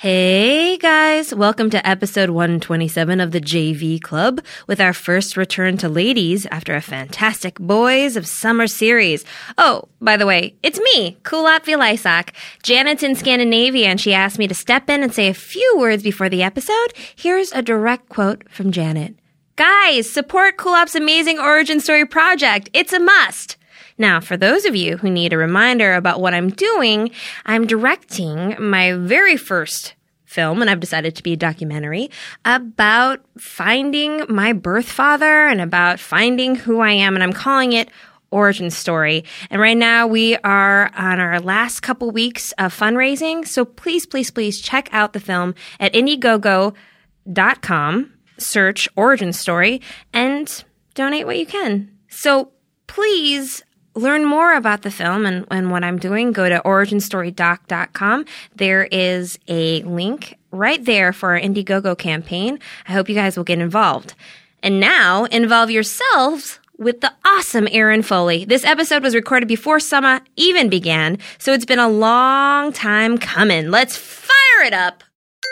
Hey guys, welcome to episode 127 of the JV Club with our first return to ladies after a fantastic Boys of Summer series. Oh, by the way, it's me, Kulap Vilaysack. Janet's in Scandinavia and she asked me to step in and say a few words before the episode. Here's a direct quote from Janet. Guys, support Kulap's amazing origin story project. It's a must. Now, for those of you who need a reminder about what I'm doing, I'm directing my very first film, and I've decided to be a documentary, about finding my birth father and about finding who I am, and I'm calling it Origin Story. And right now we are on our last couple weeks of fundraising, so please, please, please check out the film at Indiegogo.com, search Origin Story, and donate what you can. So please learn more about the film and what I'm doing. Go to originstorydoc.com. There is a link right there for our Indiegogo campaign. I hope you guys will get involved. And now, involve yourselves with the awesome Erin Foley. This episode was recorded before summer even began, so it's been a long time coming. Let's fire it up!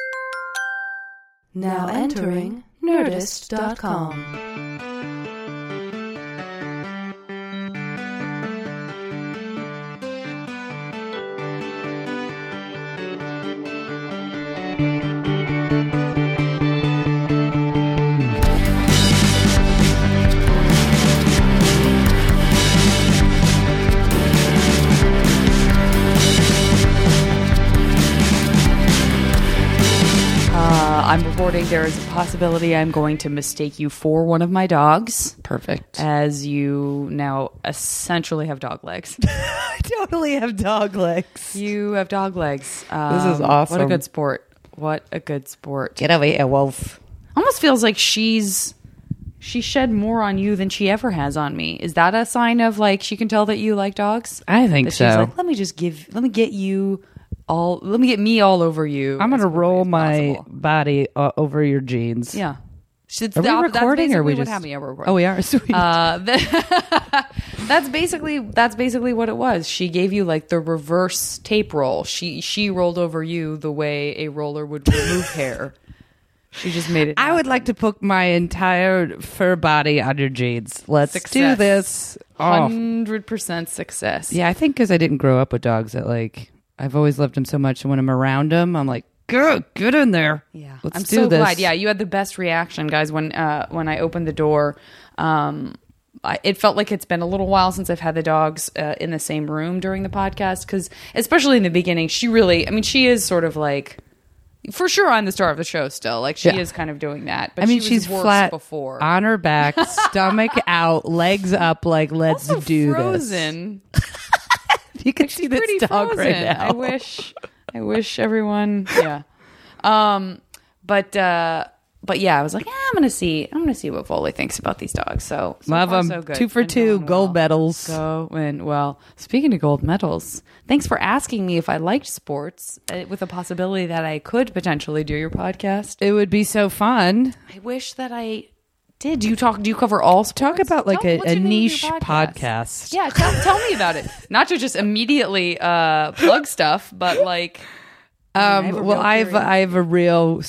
Now entering Nerdist.com. I'm reporting there is a possibility I'm going to mistake you for one of my dogs. Perfect. As you now essentially have dog legs. I totally have dog legs. You have dog legs. This is awesome. What a good sport. What a good sport. Get over here, Wolf. Almost feels like she shed more on you than she ever has on me. Is that a sign of like she can tell that you like dogs? I think that so. She's like, let me get me all over you. I'm going to roll my body over your jeans. Yeah. Are we recording or are we just... Yeah, we're recording. Oh, we are? Sweet. That's basically what it was. She gave you like the reverse tape roll. She rolled over you the way a roller would remove hair. She just made it happen. I would like to put my entire fur body on your jeans. Let's do this. 100% success. Yeah, I think because I didn't grow up with dogs that like... I've always loved them so much, and when I'm around them, I'm like, get in there. Yeah, I'm so glad. Yeah, you had the best reaction, guys, when I opened the door. It felt like it's been a little while since I've had the dogs in the same room during the podcast, because especially in the beginning, she is sort of like, for sure, I'm the star of the show still. Like, she is kind of doing that. But she's worse flat before. On her back, stomach out, legs up, like, let's also do frozen. This. You can see this dog frozen. right now. I wish everyone. Yeah. But yeah, I was like, I'm gonna see what Foley thinks about these dogs. So love them. So good. 2 for 2 gold medals. Well, speaking of gold medals, thanks for asking me if I liked sports, with the possibility that I could potentially do your podcast. It would be so fun. I wish that I did. Do you cover all sports? Talk about like a niche podcast. Yeah, tell me about it. Not to just immediately plug stuff, but like. I have a real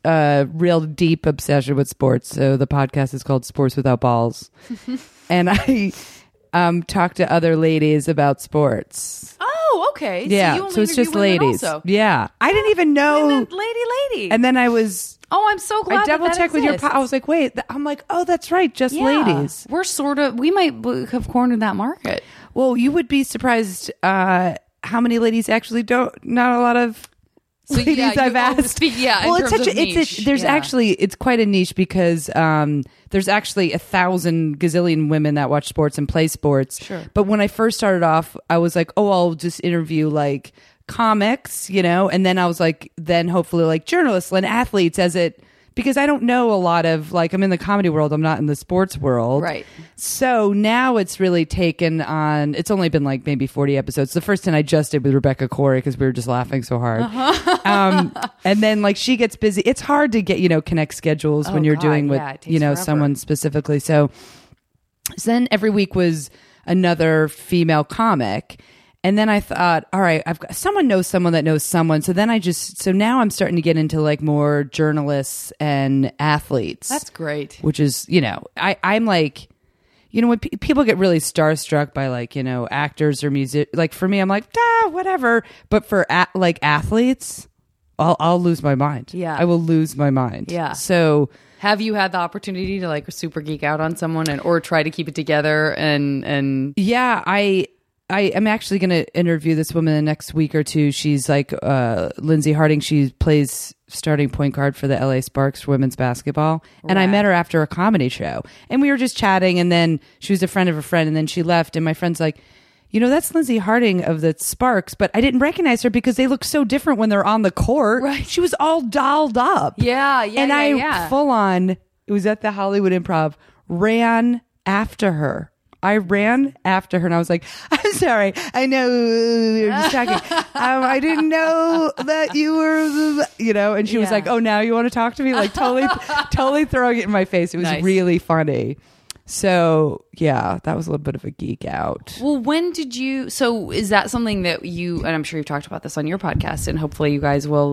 deep obsession with sports. So the podcast is called Sports Without Balls, and I talk to other ladies about sports. Oh, okay. Yeah, so it's just ladies. Also. Yeah, I didn't even know lady. And then I was. Oh, I'm so glad. I double checked with your. I was like, wait. I'm like, oh, that's right, just ladies. We're we might have cornered that market. Well, you would be surprised how many ladies actually don't. Not a lot of. So ladies I've asked. Well, it's quite a niche because there's actually 1,000 gazillion women that watch sports and play sports. Sure. But when I first started off, I was like, oh, I'll just interview like comics, and then I was like, then hopefully like journalists and athletes because I don't know a lot of, like, I'm in the comedy world, I'm not in the sports world. Right. So now it's really taken on, it's only been like maybe 40 episodes. The first 10 I just did with Rebecca Corey because we were just laughing so hard. And then like she gets busy. It's hard to get, connect schedules when you're doing with, someone specifically. So then every week was another female comic. And then I thought, all right, I've got someone knows someone that knows someone. So then so now I'm starting to get into like more journalists and athletes. That's great. Which is, I'm like, when people get really starstruck by like, actors or music, like for me, I'm like, whatever. But for like athletes, I'll lose my mind. Yeah. I will lose my mind. Yeah. So have you had the opportunity to like super geek out on someone or try to keep it together and yeah, I am actually going to interview this woman the next week or two. She's like Lindsay Harding. She plays starting point guard for the LA Sparks women's basketball. And I met her after a comedy show. And we were just chatting. And then she was a friend of a friend. And then she left. And my friend's like, that's Lindsay Harding of the Sparks. But I didn't recognize her because they look so different when they're on the court. Right. She was all dolled up. Yeah. And I full on, it was at the Hollywood Improv, ran after her. I ran after her and I was like, I'm sorry. I know you're just talking. I didn't know that you were, and she was like, oh, now you want to talk to me? Like totally throwing it in my face. It was really funny. So yeah, that was a little bit of a geek out. Well, so is that something that and I'm sure you've talked about this on your podcast and hopefully you guys will,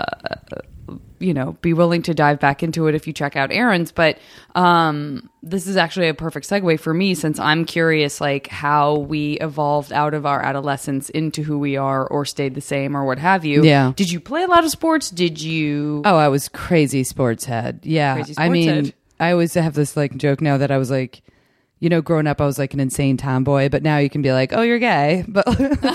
be willing to dive back into it if you check out Aaron's. But this is actually a perfect segue for me since I'm curious, like how we evolved out of our adolescence into who we are or stayed the same or what have you. Yeah. Did you play a lot of sports? Did you? Oh, I was crazy sports head. Yeah. Crazy sports head. I always have this like joke now that I was like, growing up, I was like an insane tomboy, but now you can be like, oh, you're gay. But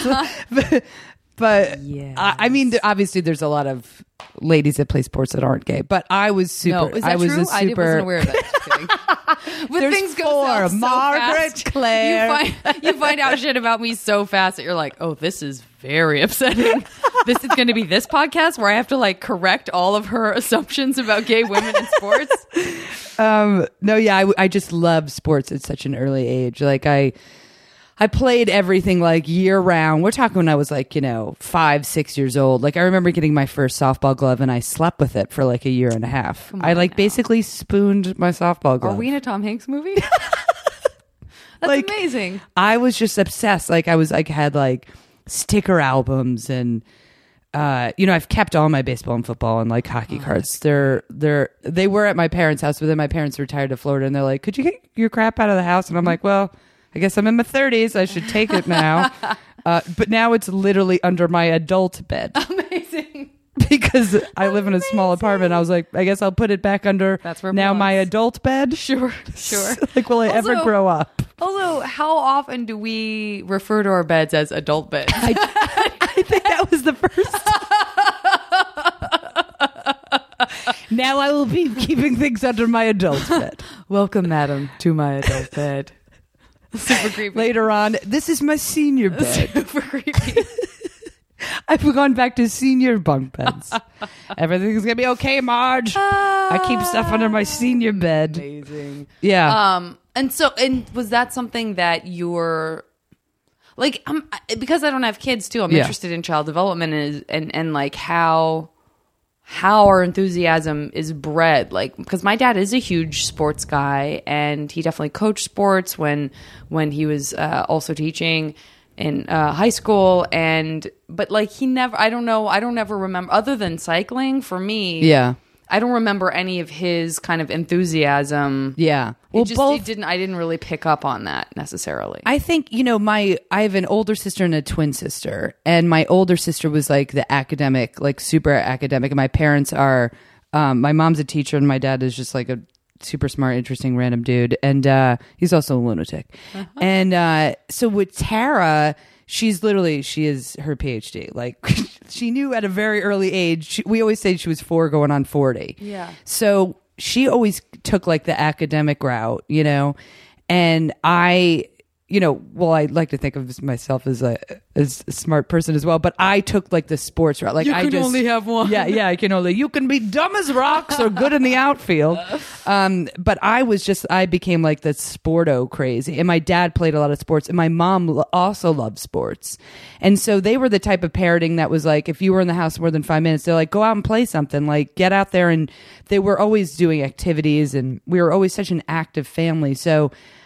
yes. Obviously there's a lot of ladies that play sports that aren't gay, but I was super. No, is that true? I wasn't aware of that. Just kidding. There's things go four. south so Margaret, fast, Claire. You find out shit about me so fast that you're like, oh, this is very upsetting. This is going to be this podcast where I have to like correct all of her assumptions about gay women in sports. No, yeah, I just love sports at such an early age. Like I played everything like year round. We're talking when I was like, 5, 6 years old. Like I remember getting my first softball glove and I slept with it for like a year and a half. I like basically spooned my softball glove. Are we in a Tom Hanks movie? That's like, amazing. I was just obsessed. Like I was like had like sticker albums and I've kept all my baseball and football and like hockey cards. They were at my parents' house, but then my parents retired to Florida and they're like, could you get your crap out of the house? And I'm like, well, I guess I'm in my 30s. I should take it now. But now it's literally under my adult bed. Amazing. Because I live in a small apartment. I was like, I guess I'll put it back under my adult bed. Sure. Like, will I ever grow up? Also, how often do we refer to our beds as adult beds? I think that was the first. Now I will be keeping things under my adult bed. Welcome, madam, to my adult bed. Super creepy. Later on, this is my senior bed. Super creepy. I've gone back to senior bunk beds. Everything's gonna be okay, Marge. I keep stuff under my senior bed. Amazing. Yeah. And was that something that you're like? Because I don't have kids too. I'm interested in child development and like how our enthusiasm is bred. Like, because my dad is a huge sports guy, and he definitely coached sports when he was also teaching in high school. But like I don't ever remember, other than cycling for me. Yeah. I don't remember any of his kind of enthusiasm. Yeah. Well, I didn't really pick up on that necessarily. I think, I have an older sister and a twin sister, and my older sister was like the academic, like super academic. And my parents are, my mom's a teacher and my dad is just like a super smart, interesting, random dude. And he's also a lunatic. Uh-huh. And so with Tara, she is her PhD. Like she knew at a very early age. We always say she was 4 going on 40. Yeah. So she always took like the academic route, and I like to think of myself as a smart person as well, but I took like the sports route. Like you can only have one. Yeah, you can be dumb as rocks or good in the outfield. But I became like the sporto crazy. And my dad played a lot of sports, and my mom also loved sports. And so they were the type of parenting that was like, if you were in the house more than 5 minutes, they're like, go out and play something, like get out there. And they were always doing activities, and we were always such an active family. So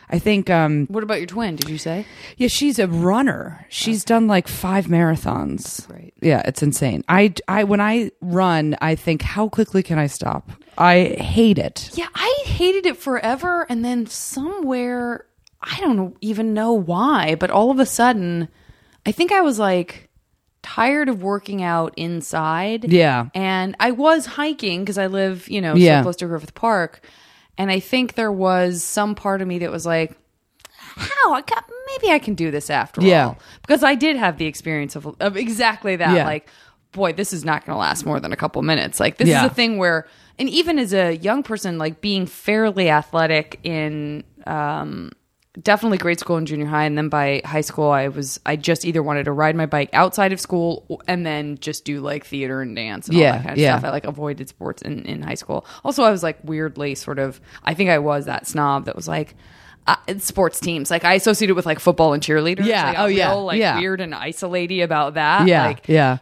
I think, What about your twin? Did you say? yeah, she's a runner. She's done like 5 marathons. Right. Yeah, it's insane. I when I run, I think, how quickly can I stop? I hate it. Yeah, I hated it forever, and then somewhere, I don't even know why, but all of a sudden, I think I was like tired of working out inside. Yeah. And I was hiking because I live, so close to Griffith Park. And I think there was some part of me that was like, maybe I can do this after all. Because I did have the experience of exactly that. Yeah. Like, boy, this is not going to last more than a couple minutes. Like, this is a thing where, and even as a young person, like being fairly athletic in definitely grade school and junior high, and then by high school I just either wanted to ride my bike outside of school and then just do like theater and dance and all that kind of stuff. I like avoided sports in high school. Also, I was like weirdly sort of, I think I was that snob that was like sports teams. Like I associated with like football and cheerleaders. Yeah. Like, real, weird and isolated about that. Yeah. Like, yeah.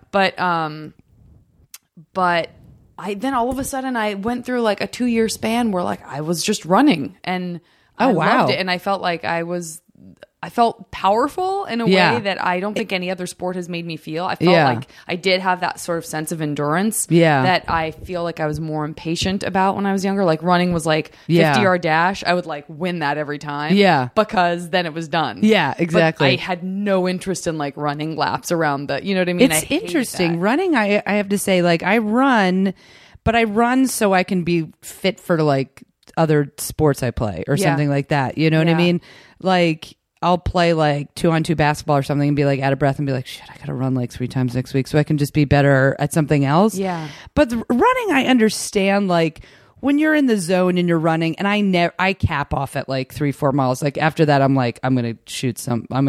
But I then all of a sudden I went through like a 2-year span where like I was just running and I loved it, and I felt like I felt powerful in a way that I don't think any other sport has made me feel. I felt like I did have that sort of sense of endurance that I feel like I was more impatient about when I was younger. Like running was like 50-yard dash. I would like win that every time. Yeah. Because then it was done. Yeah, exactly. But I had no interest in like running laps around the, you know what I mean? It's interesting. Running, I have to say, like I run, but I run so I can be fit for like other sports I play or something like that. You know what I mean? Like I'll play like 2-on-2 basketball or something and be like out of breath and be like, shit, I gotta run like 3 times next week so I can just be better at something else. Yeah. But running, I understand, like when you're in the zone and you're running, and I cap off at like 3-4 miles. Like after that, I'm like, I'm gonna shoot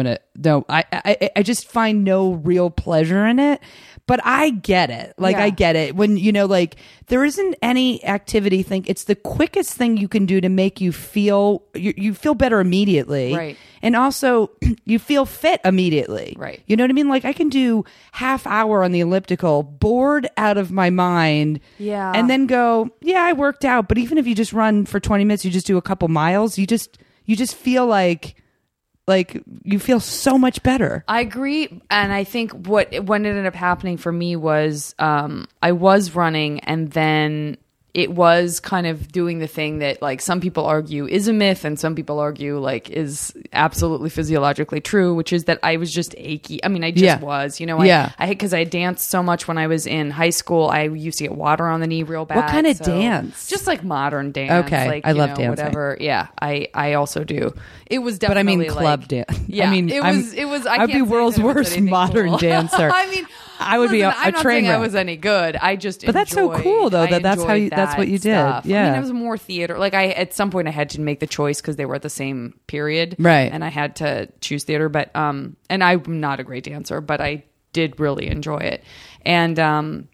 I just find no real pleasure in it. But I get it. Like, I get it. When, like, there isn't any activity thing. It's the quickest thing you can do to make you feel, you feel better immediately. Right. And also, you feel fit immediately. Right. You know what I mean? Like, I can do half hour on the elliptical, bored out of my mind. Yeah. And then go, I worked out. But even if you just run for 20 minutes, you just do a couple miles, you just feel like you feel so much better. I agree. And I think what ended up happening for me was I was running, and then it was kind of doing the thing that like some people argue is a myth and some people argue like is absolutely physiologically true, which is that I was just achy. I mean, I just was, because I danced so much when I was in high school. I used to get water on the knee real bad. What kind of dance? Just like modern dance. Okay. Like, I love dancing. Whatever. Yeah. I also do. It was definitely, but I mean club dance. Yeah. It was, I'd be world's worst modern cool. dancer. I mean, I would be a I'm not train saying wreck. I was any good. I just But that's so cool though that's what you did. Stuff. Yeah. I mean, it was more theater. Like at some point I had to make the choice because they were at the same period. Right. And I had to choose theater, but and I'm not a great dancer, but I did really enjoy it. And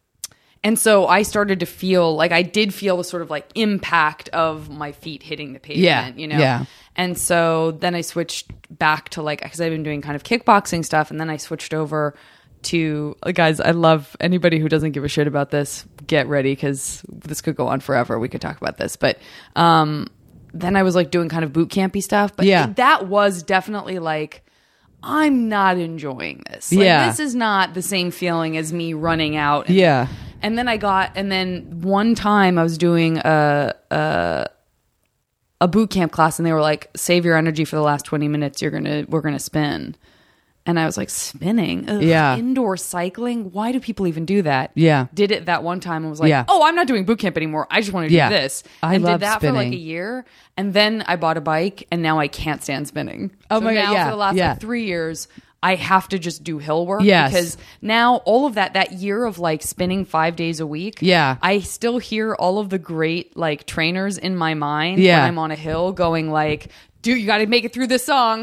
so I started to feel like I did feel the sort of like impact of my feet hitting the pavement, Yeah. And so then I switched back to like, because I've been doing kind of kickboxing stuff, and then I switched over to guys, I love anybody who doesn't give a shit about this, get ready because this could go on forever. We could talk about this, but then I was like doing kind of boot campy stuff, but that was definitely like, I'm not enjoying this. Like, this is not the same feeling as me running out. And then one time I was doing a boot camp class, and they were like, save your energy for the last 20 minutes. We're going to spin. And I was like, spinning? Ugh, indoor cycling? Why do people even do that? Yeah. Did it that one time and was like, oh, I'm not doing boot camp anymore. I just want to do this. I love did that spinning. for like a year. And then I bought a bike, and now I can't stand spinning. Oh my God, for the last like 3 years, I have to just do hill work. Because now all of that year of like spinning 5 days a week, I still hear all of the great like trainers in my mind when I'm on a hill going like, dude, you got to make it through this song.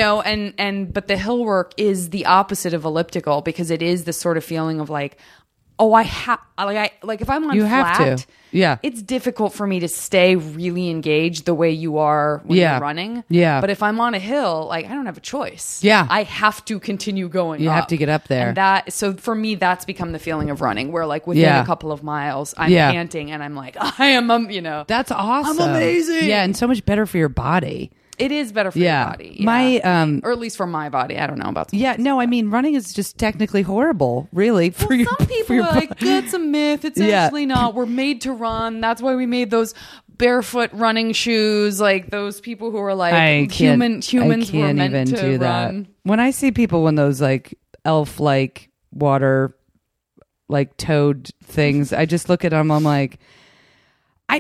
But the hill work is the opposite of elliptical, because it is the sort of feeling of like, oh, if I'm on flat, have to. It's difficult for me to stay really engaged the way you are when you're running. But if I'm on a hill, like I don't have a choice. I have to continue going. You have to get up there. And so for me, that's become the feeling of running, where like within a couple of miles, I'm panting and I'm like, I am, That's awesome. I'm amazing. Yeah, and so much better for your body. It is better for Yeah. your body. Yeah. My or at least for my body. I don't know about Yeah, no, I mean, running is just technically horrible, really. For your, some people for your are like, that's a myth. It's Yeah. actually not. We're made to run. That's why we made those barefoot running shoes. Like those people who are like humans were meant to run. When I see people in those like elf like water like toad things, I just look at them. I'm like, I'm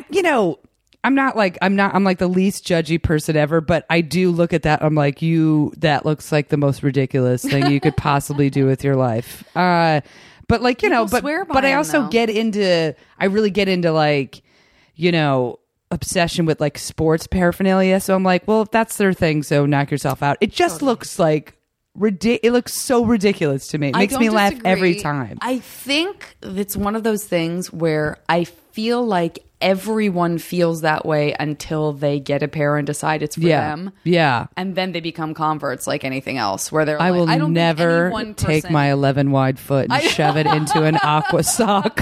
like the least judgy person ever, but I do look at that. I'm like, that looks like the most ridiculous thing you could possibly do with your life. But like, but I also I really get into like, obsession with like sports paraphernalia. So I'm like, well, if that's their thing, so knock yourself out. It just looks like it looks so ridiculous to me. It makes me laugh every time. I think it's one of those things where I feel like everyone feels that way until they get a pair and decide it's for them. Yeah. And then they become converts like anything else where they're I like, will I don't never take my 11 wide foot and shove it into an aqua sock.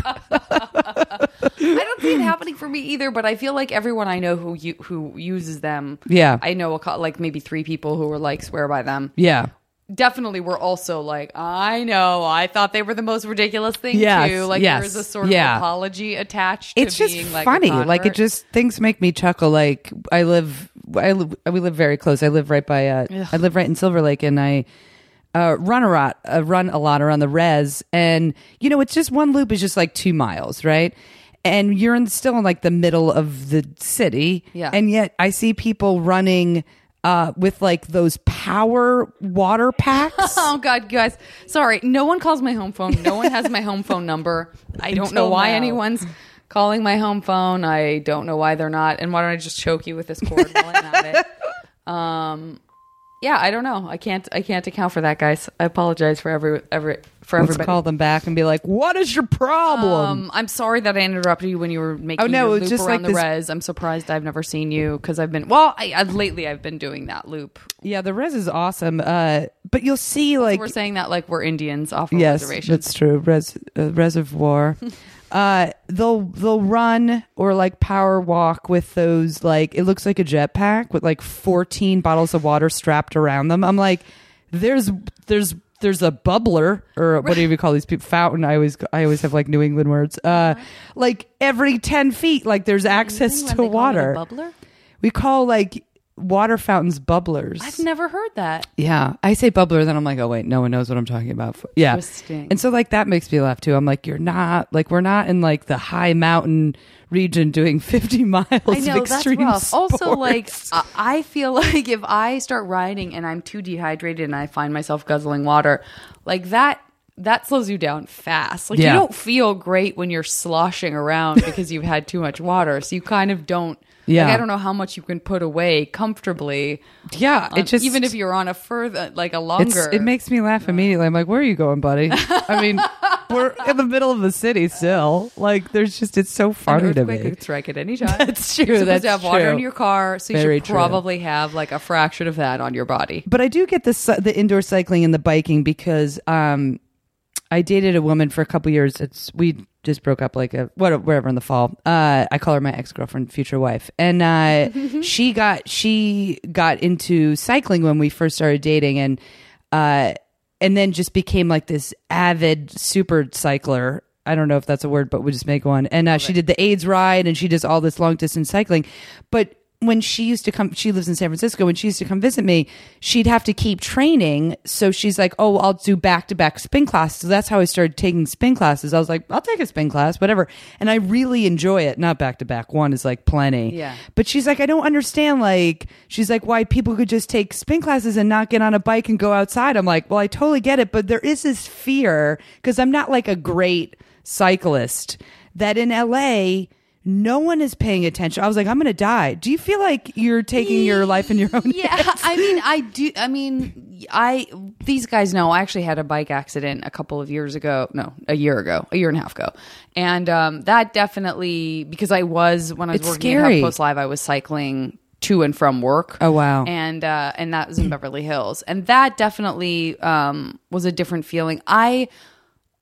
I don't see it happening for me either, but I feel like everyone I know who uses them. Yeah. I know like maybe 3 people who were like swear by them. Yeah. Definitely were also like, I know, I thought they were the most ridiculous thing too. Like there's a sort of apology attached to it's just being like funny. a convert. Like it just things make me chuckle. Like we live very close. I live right by I live right in Silver Lake, and I run a lot around the res, and it's just one loop is just like 2 miles, right? And you're still in like the middle of the city, and yet I see people running with like those power water packs. Oh God, guys. Sorry. No one calls my home phone. No one has my home phone number. I don't know why anyone's calling my home phone. I don't know why they're not. And why don't I just choke you with this cord while I'm at it? Yeah, I don't know. I can't account for that, guys. I apologize for everybody. Let's call them back and be like, "What is your problem?" I'm sorry that I interrupted you when you were making your loop just around the res. I'm surprised I've never seen you because I've been lately I've been doing that loop. Yeah, the res is awesome. But you'll see like we're saying that like we're Indians off of Yes, reservation. that's true. Reservoir. They'll run or like power walk with those, like it looks like a jetpack with like 14 bottles of water strapped around them. I'm like, there's a bubbler, or what do you call these people? Fountain. I always have like New England words. Like every 10 feet, like there's access to water. Bubbler? We call like water fountains bubblers. I've never heard that. Yeah, I say bubbler, then I'm like, oh wait, no one knows what I'm talking about. Yeah, interesting. And so like that makes me laugh too. I'm like, we're not in like the high mountain region doing 50 miles I know, of extreme that's rough. sports. Also, like I feel like if I start riding and I'm too dehydrated and I find myself guzzling water, like that slows you down fast. Like you don't feel great when you're sloshing around because you've had too much water. So you kind of don't. Yeah. Like, I don't know how much you can put away comfortably. Yeah, it just even if you're on a longer. It makes me laugh immediately. I'm like, where are you going, buddy? I mean, we're in the middle of the city still. Like, it's so funny to me. An earthquake could strike at any time. That's true. You're supposed to have water in your car, so you Very should probably have like a fraction of that on your body. But I do get the indoor cycling and the biking because I dated a woman for a couple years. We just broke up like wherever in the fall. I call her my ex-girlfriend, future wife. And she got into cycling when we first started dating, and then just became like this avid super cycler. I don't know if that's a word, but we'll just make one. And she did the AIDS ride, and she does all this long distance cycling. But when she used to come, she lives in San Francisco. When she used to come visit me, she'd have to keep training. So she's like, oh, I'll do back-to-back spin classes. So that's how I started taking spin classes. I was like, I'll take a spin class, whatever. And I really enjoy it. Not back-to-back. One is like plenty. Yeah. But she's like, I don't understand. Like, she's like, why people could just take spin classes and not get on a bike and go outside. I'm like, well, I totally get it. But there is this fear, because I'm not like a great cyclist, that in LA, no one is paying attention. I was like, I'm going to die. Do you feel like you're taking your life in your own hands? Yeah, I mean, I do. I mean, these guys know I actually had a bike accident a year and a half ago. And that definitely, because when I was working at HuffPost Live, I was cycling to and from work. Oh, wow. And that was in Beverly Hills. And that definitely was a different feeling.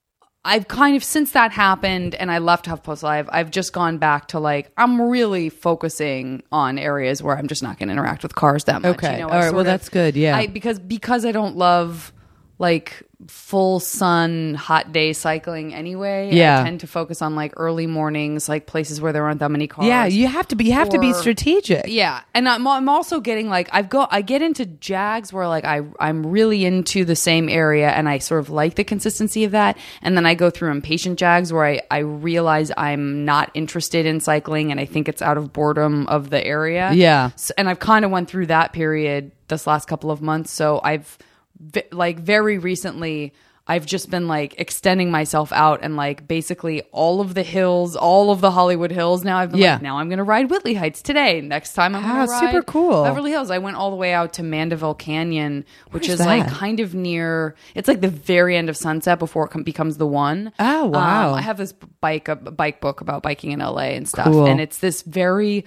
I've kind of, since that happened and I left HuffPost Live, I've just gone back to like, I'm really focusing on areas where I'm just not going to interact with cars that much. Okay. You know, All right. Well, that's good. Yeah. Because I don't love like full sun hot day cycling anyway. Yeah. I tend to focus on like early mornings, like places where there aren't that many cars. Yeah. You have to be strategic. Yeah, and I'm also getting like I get into jags where like I'm really into the same area and I sort of like the consistency of that, and then I go through impatient jags where I realize I'm not interested in cycling and I think it's out of boredom of the area. Yeah, and I've kind of went through that period this last couple of months, so I've like very recently I've just been like extending myself out and like basically all of the hills, all of the Hollywood Hills. Now I've been like, now I'm going to ride Whitley Heights today. Next time I'm going to ride super cool. Beverly Hills. I went all the way out to Mandeville Canyon, which is that? like kind of near, it's like the very end of Sunset before it becomes the one. Oh, wow. I have this bike book about biking in LA and stuff. Cool. And it's this very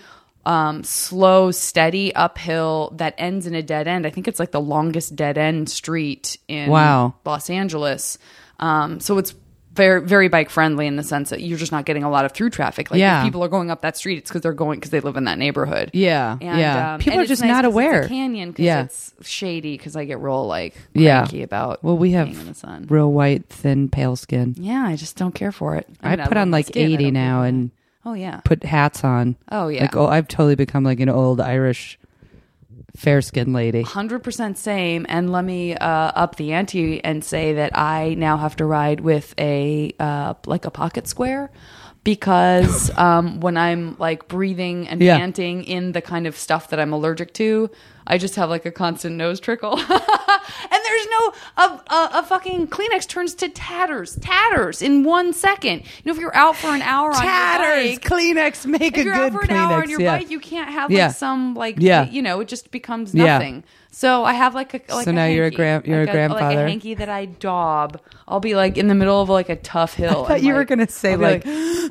slow, steady uphill that ends in a dead end. I think it's like the longest dead end street in Los Angeles. So it's very, very bike friendly in the sense that you're just not getting a lot of through traffic. Like if people are going up that street, it's because they live in that neighborhood. Yeah. And, people and are just nice not aware. It's a canyon because it's shady because I get real like Yeah. cranky about We being have in the sun. real white, thin, pale skin. Yeah, I just don't care for it. I put on like 80 now and oh yeah, put hats on. Oh yeah. Like I've totally become like an old Irish fair skinned lady. 100% same. And let me up the ante and say that I now have to ride with a like a pocket square because when I'm like breathing and panting in the kind of stuff that I'm allergic to, I just have like a constant nose trickle. And there's no a fucking Kleenex turns to tatters in 1 second. You know, if you're out for an hour on your bike, Kleenex make if a you're good out for an Kleenex. hour on your bike, you can't have like some like you know, it just becomes nothing. So I have like a so now you're a grandfather, like a hanky that I daub. I'll be like in the middle of like a tough hill. I thought you were gonna say I'll like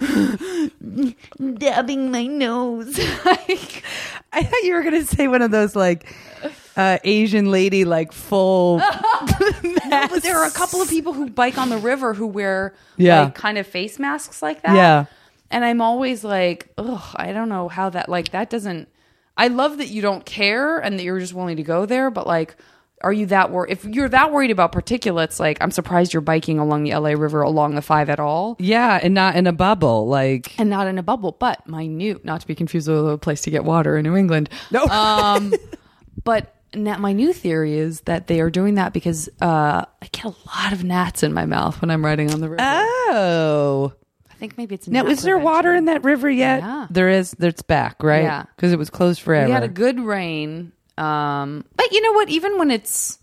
dabbing my nose. I thought you were gonna say one of those like Asian lady like full. But there are a couple of people who bike on the river who wear like kind of face masks like that. Yeah, and I'm always like, ugh, I don't know how that like that doesn't. I love that you don't care and that you're just willing to go there, but like, are you that worried? If you're that worried about particulates, like, I'm surprised you're biking along the LA River along the 5 at all. Yeah, and not in a bubble, like, and not in a bubble. But not to be confused with a place to get water in New England. No, but now my new theory is that they are doing that because I get a lot of gnats in my mouth when I'm riding on the river. Oh. I think maybe it's now. Is there water in that river yet? Yeah. There is. It's back, right? Yeah, because it was closed forever. We had a good rain, but you know what? Even when it's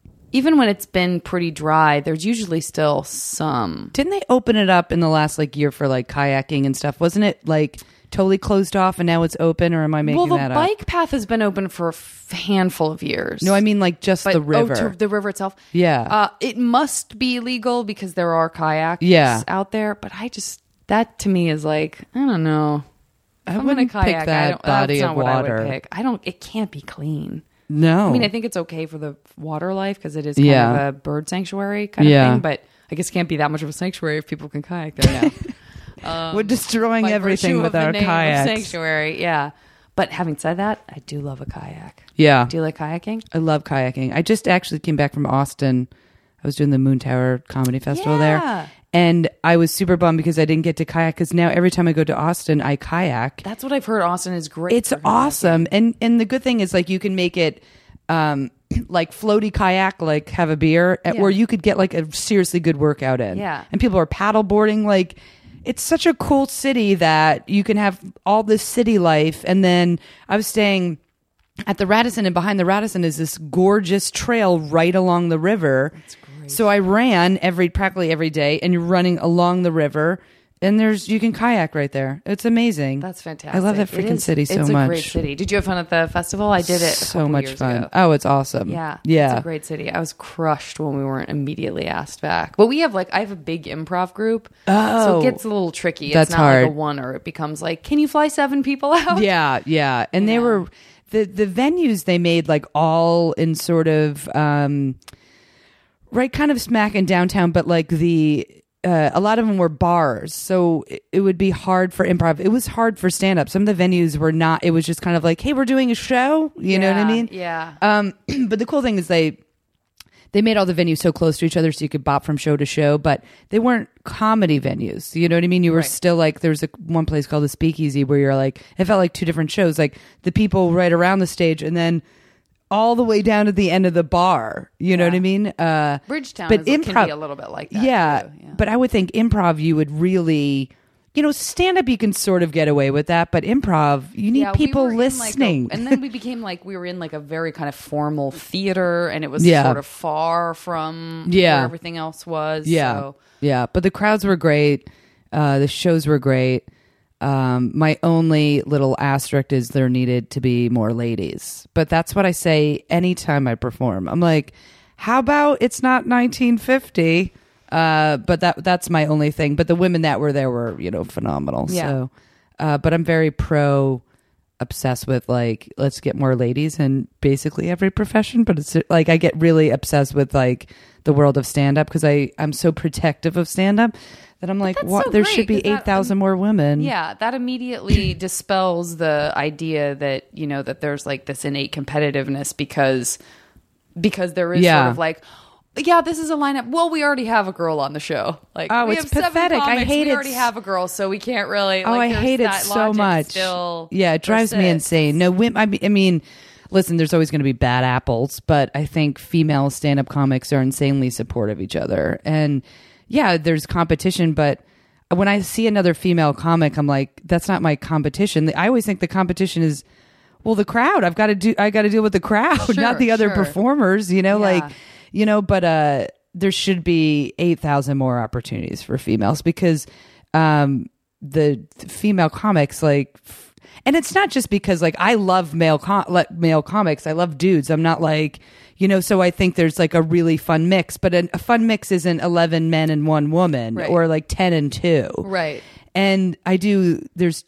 been pretty dry, there's usually still some. Didn't they open it up in the last like year for like kayaking and stuff? Wasn't it like totally closed off and now it's open? Or am I making that up? Well, the bike path has been open for a handful of years. No, I mean like just the river. The river itself. Yeah. It must be illegal because there are kayaks out there. But that to me is like, I don't know. I wouldn't pick that body of water. It can't be clean. No. I mean, I think it's okay for the water life because it is kind of a bird sanctuary kind of thing. But I guess it can't be that much of a sanctuary if people can kayak there now. We're destroying everything with our kayaks. Sanctuary, yeah. But having said that, I do love a kayak. Yeah. Do you like kayaking? I love kayaking. I just actually came back from Austin. I was doing the Moon Tower Comedy Festival there. And I was super bummed because I didn't get to kayak because now every time I go to Austin, I kayak. That's what I've heard. Austin is great. It's awesome. And the good thing is like you can make it like floaty kayak, like have a beer, or you could get like a seriously good workout in. Yeah. And people are paddle boarding. Like it's such a cool city that you can have all this city life. And then I was staying at the Radisson, and behind the Radisson is this gorgeous trail right along the river. That's great. So I ran practically every day, and you're running along the river, and you can kayak right there. It's amazing. That's fantastic. I love that freaking city so much. It's a great city. Did you have fun at the festival? I did it so much fun. Ago. Oh, it's awesome. Yeah. It's a great city. I was crushed when we weren't immediately asked back. But I have a big improv group. Oh, so it gets a little tricky. That's it's not hard. like a one-er. It becomes like, can you fly 7 people out? Yeah. And they were the venues they made like all in sort of right kind of smack in downtown, but like the a lot of them were bars, so it would be hard for improv. It was hard for stand up. Some of the venues were not. It was just kind of like, hey, we're doing a show. You know what I mean? Yeah. But the cool thing is they made all the venues so close to each other so you could bop from show to show, but they weren't comedy venues. You know what I mean? You were still like, there's one place called the Speakeasy where you're like, it felt like two different shows, like the people right around the stage and then all the way down to the end of the bar. You know what I mean? Bridgetown but can be a little bit like that. Yeah, too. but I would think improv you would really... stand up you can sort of get away with that, but improv you need people listening. And then we became like we were in like a very kind of formal theater, and it was sort of far from where everything else was. Yeah, but the crowds were great. The shows were great. My only little asterisk is there needed to be more ladies, but that's what I say anytime I perform. I'm like, how about it's not 1950? But that's my only thing. But the women that were there were, phenomenal. Yeah. So, but I'm very obsessed with like, let's get more ladies in basically every profession. But it's like, I get really obsessed with like the world of stand up because I'm so protective of stand up that I'm like, what? So there great, should be 8,000 more women. Yeah. That immediately dispels the idea that, that there's like this innate competitiveness because there is sort of like, yeah, this is a lineup. Well, we already have a girl on the show. Like, oh, we it's have 7 pathetic. comics. I hate we it. already have a girl, so we can't really. Oh, I hate it so much. Yeah, it drives me insane. No, I mean, listen, there's always going to be bad apples, but I think female stand-up comics are insanely supportive of each other. And yeah, there's competition, but when I see another female comic, I'm like, that's not my competition. I always think the competition is, well, the crowd. I got to deal with the crowd, not the other performers. But there should be 8,000 more opportunities for females because the female comics, like, and it's not just because like I love male comics. I love dudes. I'm not like, so I think there's like a really fun mix, but a fun mix isn't 11 men and 1 woman or like 10 and 2. Right. And there's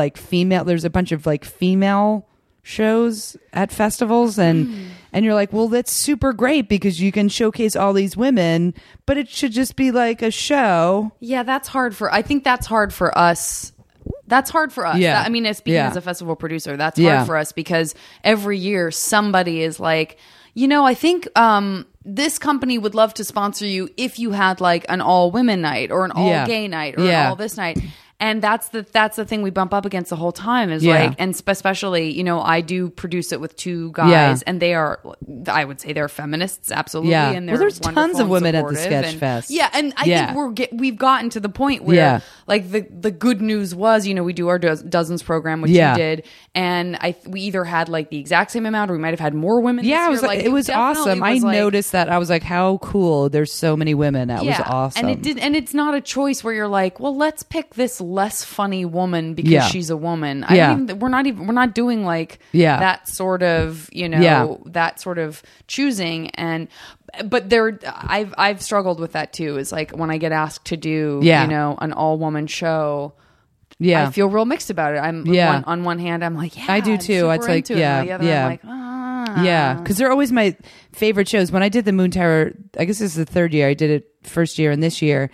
a bunch of like female shows at festivals and you're like, well, that's super great because you can showcase all these women, but it should just be like a show. Yeah, I think that's hard for us. That's hard for us. Yeah. Speaking as a festival producer, that's hard for us because every year somebody is like, I think this company would love to sponsor you if you had like an all women night or an all gay night or an all this night. And that's the thing we bump up against the whole time is like, and especially, I do produce it with 2 guys and they are, I would say they're feminists. Absolutely. Yeah. And they're there's tons of women at the Sketch and, Fest. Yeah. And I think we've gotten to the point where like the good news was, we do our dozens program, which you did. And we either had like the exact same amount or we might've had more women. Yeah. This year. It was awesome. I noticed that. I was like, how cool. There's so many women. That was awesome. And it's not a choice where you're like, well, let's pick this less funny woman because she's a woman. We're not doing like that sort of that sort of choosing. But I've struggled with that too. Is like when I get asked to do an all woman show. Yeah, I feel real mixed about it. On one hand, I'm like, I do too. It's like, I'm like, yeah, because they're always my favorite shows. When I did the Moon Tower, I guess this is the 3rd year. I did it first year and this year.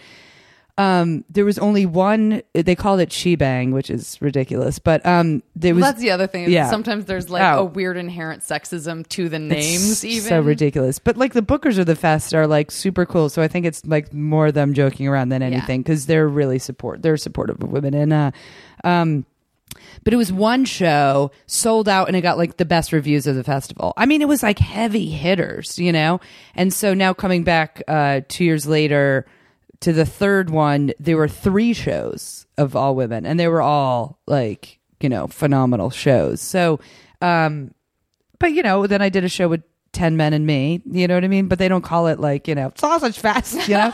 There was only one. They called it Shebang, which is ridiculous. But there was. That's the other thing. Sometimes there's like a weird inherent sexism to the names. Even so ridiculous. But like the bookers of the fest are like super cool. So I think it's like more them joking around than anything because they're really they're supportive of women and But it was one show sold out and it got like the best reviews of the festival. I mean, it was like heavy hitters, And so now coming back 2 years later. To the 3rd one, there were 3 shows of all women, and they were all like, phenomenal shows. So, but then I did a show with 10 men and me, you know what I mean? But they don't call it like, sausage fest,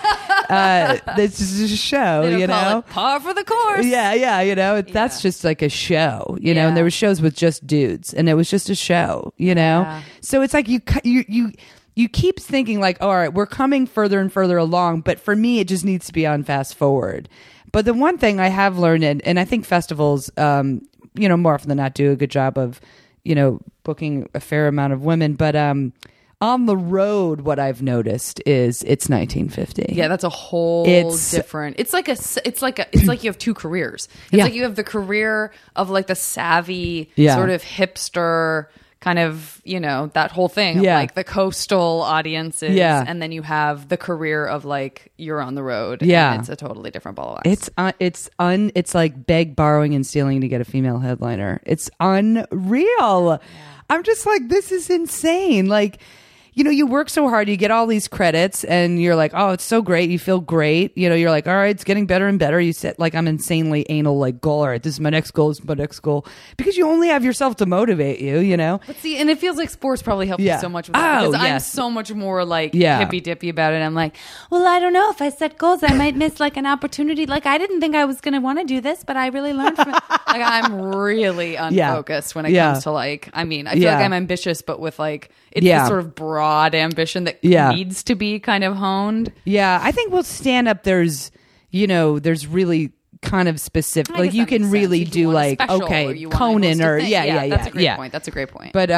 this is a show, they don't call it par for the course. Yeah, that's just like a show, and there were shows with just dudes, and it was just a show, So it's like you keep thinking like, all right, we're coming further and further along, but for me, it just needs to be on fast forward. But the one thing I have learned, and I think festivals, more often than not, do a good job of, booking a fair amount of women. But On the road, what I've noticed is it's 1950. Yeah, that's a whole different. It's like you have two careers. It's Yeah. like you have the career of like the savvy Yeah. sort of hipster kind of, that whole thing of Yeah. like the coastal audiences. Yeah. And then you have the career of like you're on the road. Yeah. And it's a totally different ball of wax. It's like beg, borrowing, and stealing to get a female headliner. It's unreal. I'm just like, this is insane. Like, you work so hard, you get all these credits, and you're like, oh, it's so great. You feel great. You're like, all right, it's getting better and better. You set like, I'm insanely anal, like goal. All right, this is my next goal. This is my next goal. Because you only have yourself to motivate you, But see, and it feels like sports probably help Yeah. you so much with that. Oh, Because I'm yes. so much more like Yeah. hippy dippy about it. I'm like, well, I don't know. If I set goals, I might miss like an opportunity. Like I didn't think I was going to want to do this, but I really learned from it. Like I'm really unfocused when it Yeah. comes to like, I mean, I feel Yeah. like I'm ambitious, but with like, it's Yeah. this sort of broad ambition that Yeah. needs to be kind of honed. Yeah, I think with stand up, there's really kind of specific. I Like guess you that can makes really sense. If you do want a like special okay, or you want to Conan host a or thing. yeah. That's a great point. That's a great point. But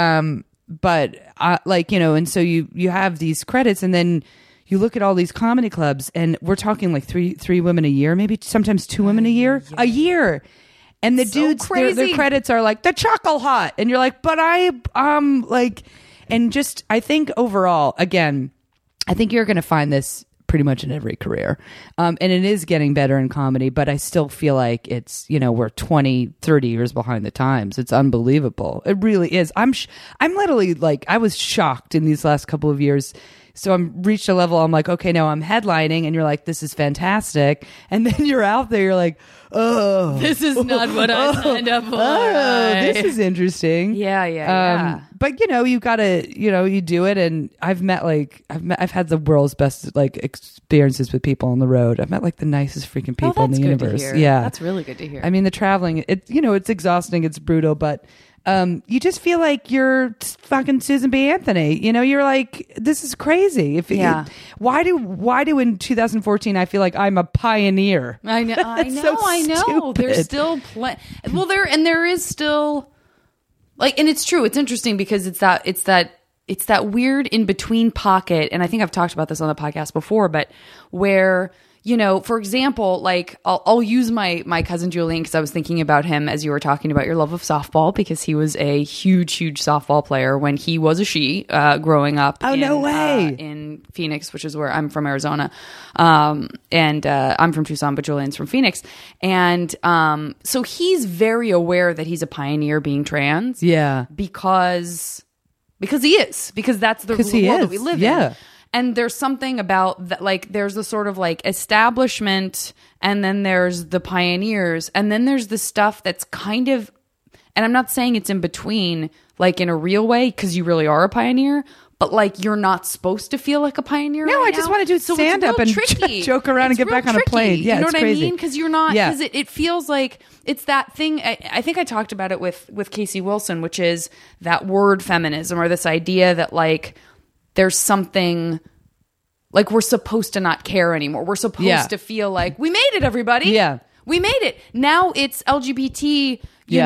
like and so you have these credits, and then you look at all these comedy clubs, and we're talking like three women a year, maybe sometimes two women a year. And the So dudes, their crazy. credits are like the Chuckle Hut, and you're like, but I like, and just I think overall, again, I think you're going to find this pretty much in every career, and it is getting better in comedy. But I still feel like it's we're 20, 30 years behind the times. It's unbelievable. It really is. I'm literally like I was shocked in these last couple of years. So I'm reached a level. I'm like, okay, now I'm headlining, and you're like, this is fantastic. And then you're out there, you're like, oh, This is not what I signed up for. oh, this is interesting. Yeah. But you gotta, you do it. And I've had the world's best like experiences with people on the road. I've met like the nicest freaking people in the universe. Yeah, That's really good to hear. I mean, the traveling, it's exhausting. It's brutal, but you just feel like you're fucking Susan B. Anthony. You're like, this is crazy. Why do in 2014 I feel like I'm a pioneer? I know. That's so stupid. There's still there is still like, and it's true. It's interesting because it's that weird in between pocket. And I think I've talked about this on the podcast before, but where, for example, like I'll use my cousin Julian, because I was thinking about him as you were talking about your love of softball, because he was a huge softball player when he was growing up. Oh, no way. In Phoenix, which is where I'm from, Arizona. And I'm from Tucson, but Julian's from Phoenix. And so he's very aware that he's a pioneer being trans. Yeah. Because that's the world that we live in. And there's something about that, like there's the sort of like establishment, and then there's the pioneers, and then there's the stuff that's kind of, and I'm not saying it's in between, like in a real way, because you really are a pioneer, but like you're not supposed to feel like a pioneer. No, right I just now. want to do So stand it's up real and tricky. joke around and It's get real back on a tricky. plane. Yeah, you know it's what crazy. I mean? Because you're not, Yeah. because it feels like it's that thing. I think I talked about it with Casey Wilson, which is that word feminism, or this idea that like there's something. Like we're supposed to not care anymore. We're supposed to feel like we made it, everybody. Yeah. We made it. Now it's LGBT,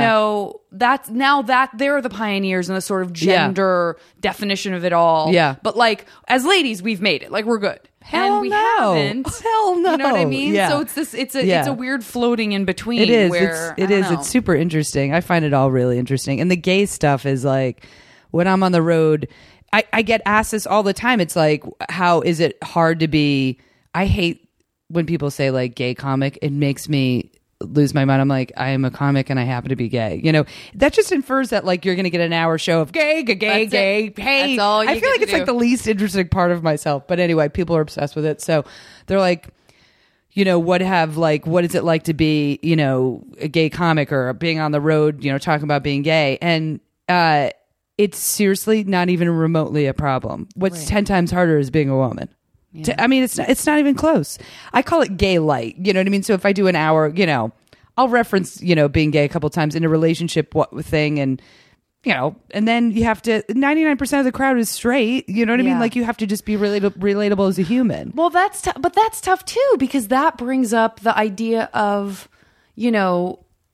that they're the pioneers and the sort of gender definition of it all. Yeah. But like as ladies, we've made it. Like we're good. Hell and we no. haven't. Hell no. You know what I mean? Yeah. So it's a weird floating in between. It is. Where, It is. It's super interesting. I find it all really interesting. And the gay stuff is like when I'm on the road, I get asked this all the time. It's like, how is it hard to be? I hate when people say like gay comic. It makes me lose my mind. I'm like, I am a comic and I happen to be gay. That just infers that like you're going to get an hour show of gay. That's Hey, it. That's all you I feel get like to it's do. like the least interesting part of myself. But anyway, people are obsessed with it. So they're like, what is it like to be, a gay comic or being on the road, talking about being gay. And, it's seriously not even remotely a problem. What's 10 times harder is being a woman. Yeah. I mean, it's not even close. I call it gay light. You know what I mean? So if I do an hour, I'll reference, being gay a couple times in a relationship thing, and and then you have to. 99% of the crowd is straight. You know what I mean? Like you have to just be relatable as a human. Well, but that's tough too, because that brings up the idea of,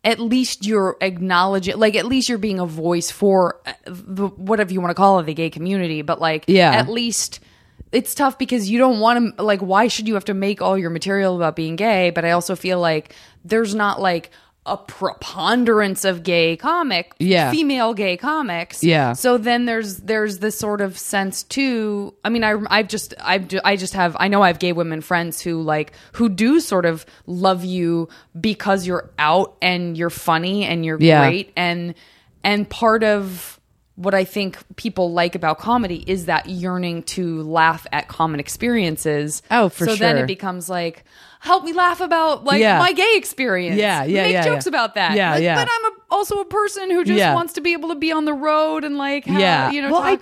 at least you're acknowledging, like, at least you're being a voice for whatever you want to call it, the gay community. But like, at least it's tough because you don't want to, like, why should you have to make all your material about being gay? But I also feel like there's not like a preponderance of gay female gay comics. So then there's this sort of sense too. I mean, I know I have gay women friends who do sort of love you because you're out and you're funny and you're great. And part of what I think people like about comedy is that yearning to laugh at common experiences. Oh, for sure. So then it becomes like, help me laugh about my gay experience. Make jokes about that. But I'm also a person who just wants to be able to be on the road and like, well, I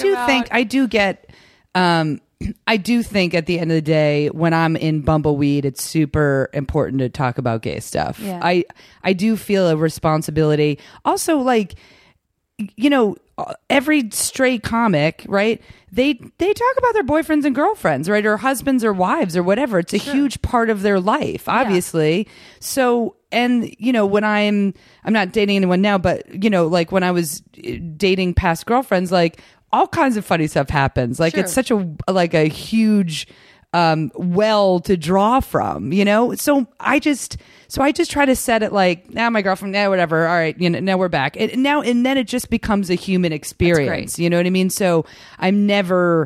do think at the end of the day, when I'm in Bumbleweed, it's super important to talk about gay stuff. I do feel a responsibility. Also, like, every straight comic, right? They talk about their boyfriends and girlfriends, right? Or husbands or wives or whatever. It's a huge part of their life, obviously. So, and when I'm not dating anyone now, but like when I was dating past girlfriends, like all kinds of funny stuff happens. Like it's such a huge well to draw from, so I just try to set it like, now my girlfriend, whatever, all right, now we're back, and then it just becomes a human experience. You know what I mean? So I'm never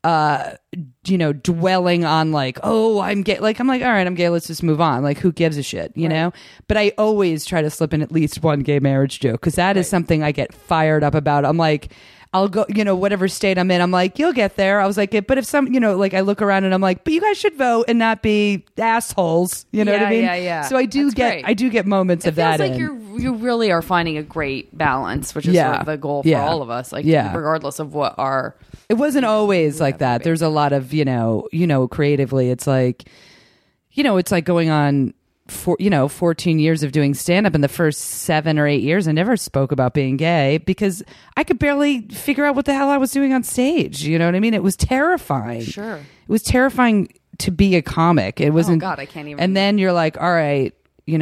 dwelling on like, oh, I'm gay. Like, I'm like, all right, I'm gay, let's just move on. Like, who gives a shit, you know? But I always try to slip in at least one gay marriage joke, because that is something I get fired up about. I'm like, I'll go, whatever state I'm in, I'm like, you'll get there. I was like, but if some, like I look around and I'm like, but you guys should vote and not be assholes. You know what I mean? Yeah. So I do get moments of that. It feels like you really are finding a great balance, which is sort of the goal for all of us. Like, regardless of what our... It wasn't always like that. There's a lot of, creatively, it's like, it's like going on 14 years of doing stand-up. In the first 7 or 8 years, I never spoke about being gay because I could barely figure out what the hell I was doing on stage. You know what I mean? It was terrifying. Sure. It was terrifying to be a comic. It wasn't... Oh, God, I can't even... And then you're like, all right,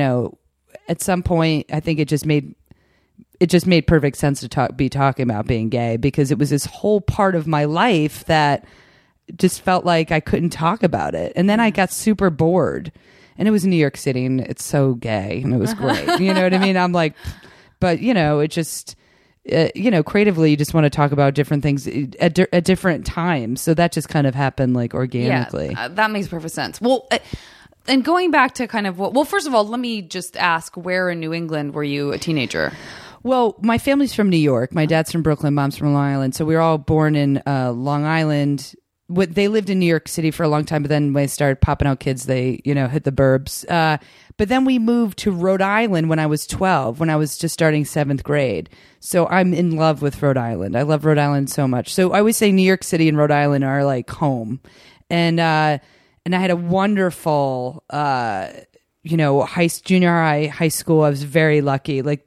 at some point, I think it just made perfect sense to be talking about being gay, because it was this whole part of my life that just felt like I couldn't talk about it. And then I got super bored. And it was New York City, and it's so gay, and it was great. You know what I mean? I'm like, but it just, creatively, you just want to talk about different things at different times. So that just kind of happened like organically. Yeah, that makes perfect sense. Well, and going back to kind of well, first of all, let me just ask, where in New England were you a teenager? Well, my family's from New York. My dad's from Brooklyn, mom's from Long Island. So we were all born in Long Island. They lived in New York City for a long time, but then when they started popping out kids, they, hit the burbs. But then we moved to Rhode Island when I was 12, when I was just starting 7th grade. So I'm in love with Rhode Island. I love Rhode Island so much. So I always say New York City and Rhode Island are like home. And I had a wonderful, junior high school. I was very lucky. Like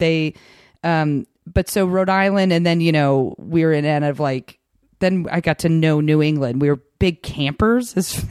but so Rhode Island, and then, we were in and of like, then I got to know New England. We were big campers,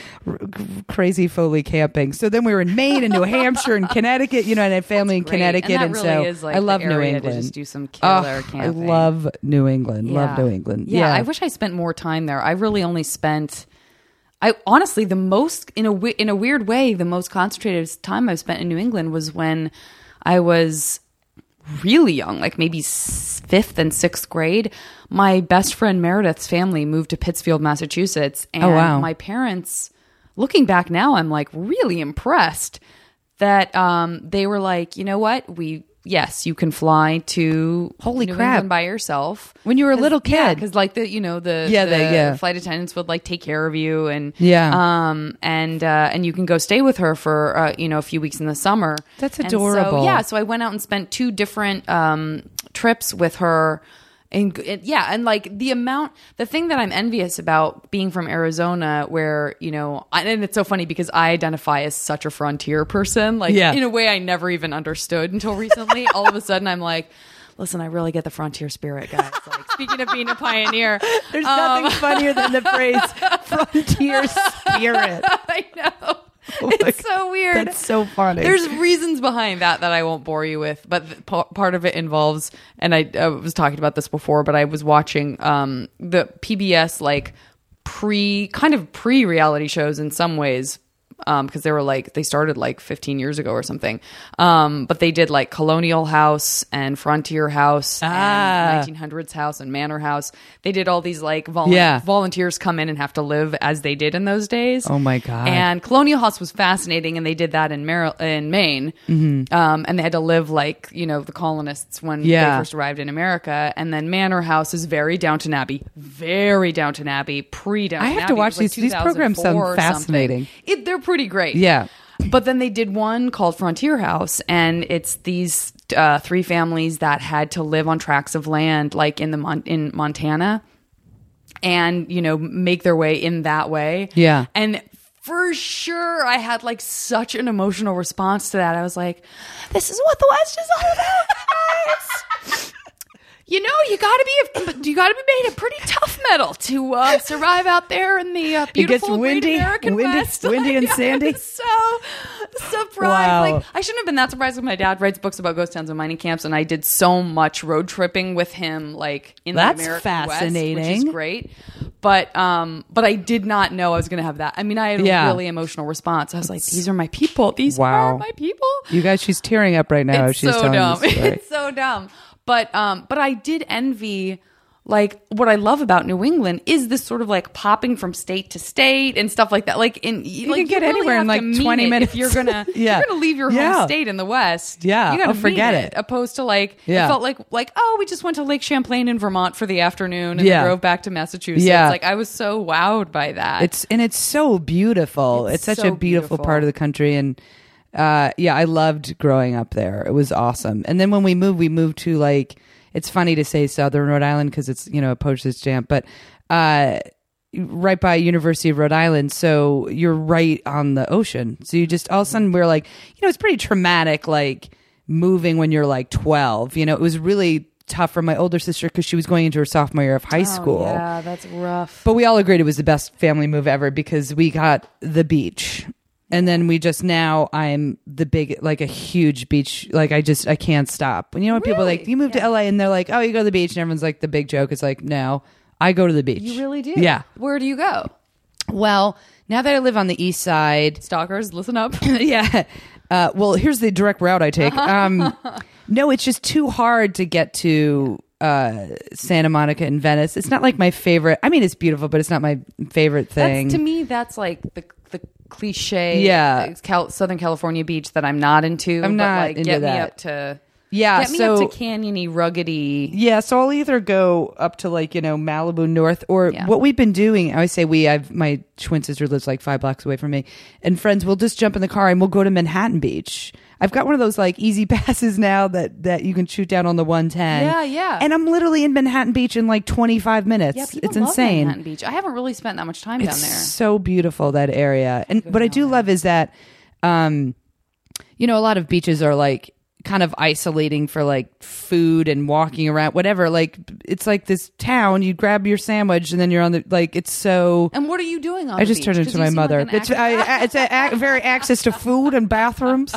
crazy Foley camping. So then we were in Maine and New Hampshire and Connecticut, and I had family in Connecticut. And that really is like I love the New area England. To just do some killer camping. I love New England. Yeah. Love New England. Yeah, I wish I spent more time there. I really only spent... I honestly, the most, in a weird way, the most concentrated time I've spent in New England was when I was really young, like maybe 5th and 6th grade. My best friend Meredith's family moved to Pittsfield, Massachusetts. And my parents, looking back now, I'm like really impressed that they were like, you know what? Yes, you can fly to New England by yourself when you were a little kid. Yeah, because like the flight attendants would like take care of you, and and you can go stay with her for a few weeks in the summer. That's adorable. So I went out and spent 2 different trips with her. And like the thing that I'm envious about being from Arizona, where, and it's so funny because I identify as such a frontier person, like in a way I never even understood until recently. All of a sudden I'm like, listen, I really get the frontier spirit, guys. Like, speaking of being a pioneer, there's nothing funnier than the phrase frontier spirit. I know. It's so weird. That's so funny. There's reasons behind that I won't bore you with, but part of it involves, and I was talking about this before, but I was watching the PBS like pre-reality shows in some ways, because they started like 15 years ago or something. But they did like Colonial House and Frontier House and 1900s House and Manor House. They did all these like volunteers come in and have to live as they did in those days. Oh my God. And Colonial House was fascinating, and they did that in Maine. And they had to live like, the colonists when they first arrived in America. And then Manor House is very Downton Abbey, pre-Downton Abbey. I have to watch these. These programs sound fascinating. They're pretty great. Yeah. But then they did one called Frontier House, and it's these three families that had to live on tracts of land like in Montana and, make their way in that way. Yeah. And for sure, I had like such an emotional response to that. I was like, this is what the West is all about, guys. You gotta be made of pretty tough metal to survive out there in the beautiful great American West. Windy and sandy. So surprised. Wow. Like, I shouldn't have been that surprised when my dad writes books about ghost towns and mining camps, and I did so much road tripping with him, like in the American fascinating. West, which is great. But I did not know I was going to have that. I mean, I had a really emotional response. I was like, these are my people. These are my people. You guys, she's tearing up right now. It's so dumb. It's so dumb. But I did envy, like, what I love about New England is this sort of like popping from state to state and stuff like that. Like, you can get anywhere in like 20 minutes if you're gonna leave your home state in the West. Yeah, you gotta forget it. Opposed to like, it felt like we just went to Lake Champlain in Vermont for the afternoon and then drove back to Massachusetts. Yeah. Like, I was so wowed by that. It's so beautiful. It's such a beautiful part of the country, and I loved growing up there. It was awesome. And then when we moved to like, it's funny to say Southern Rhode Island because it's, a postage stamp, but right by University of Rhode Island. So you're right on the ocean. So you just, all of a sudden we're like, it's pretty traumatic, like moving when you're like 12. It was really tough for my older sister because she was going into her sophomore year of high school. Yeah, that's rough. But we all agreed it was the best family move ever because we got the beach. And then I'm a huge beach. Like, I can't stop. When people are like, you move to LA and they're like, oh, you go to the beach. And everyone's like, the big joke is like, no, I go to the beach. You really do? Yeah. Where do you go? Well, now that I live on the east side. Stalkers, listen up. Yeah. Well, here's the direct route I take. No, it's just too hard to get to Santa Monica and Venice. It's not like my favorite. I mean, it's beautiful, but it's not my favorite thing. To me, that's like the cliche Southern California beach that I'm not into. I'm not like, into get that. Me up to Yeah, get me up to canyony, ruggedy. Yeah, so I'll either go up to like, Malibu North or what we've been doing. I always say my twin sister lives like 5 blocks away from me, and friends will just jump in the car and we'll go to Manhattan Beach. I've got one of those like easy passes now that you can shoot down on the 110. Yeah. And I'm literally in Manhattan Beach in like 25 minutes. Yeah, people it's love insane. Manhattan Beach. I haven't really spent that much time down there. It's so beautiful, that area. And what I do love is that a lot of beaches are like kind of isolating for like food and walking around, whatever. Like, it's like this town, you grab your sandwich and then you're on the, like, it's so. And what are you doing on I the just beach? turned into my mother. Like it's very access to food and bathrooms.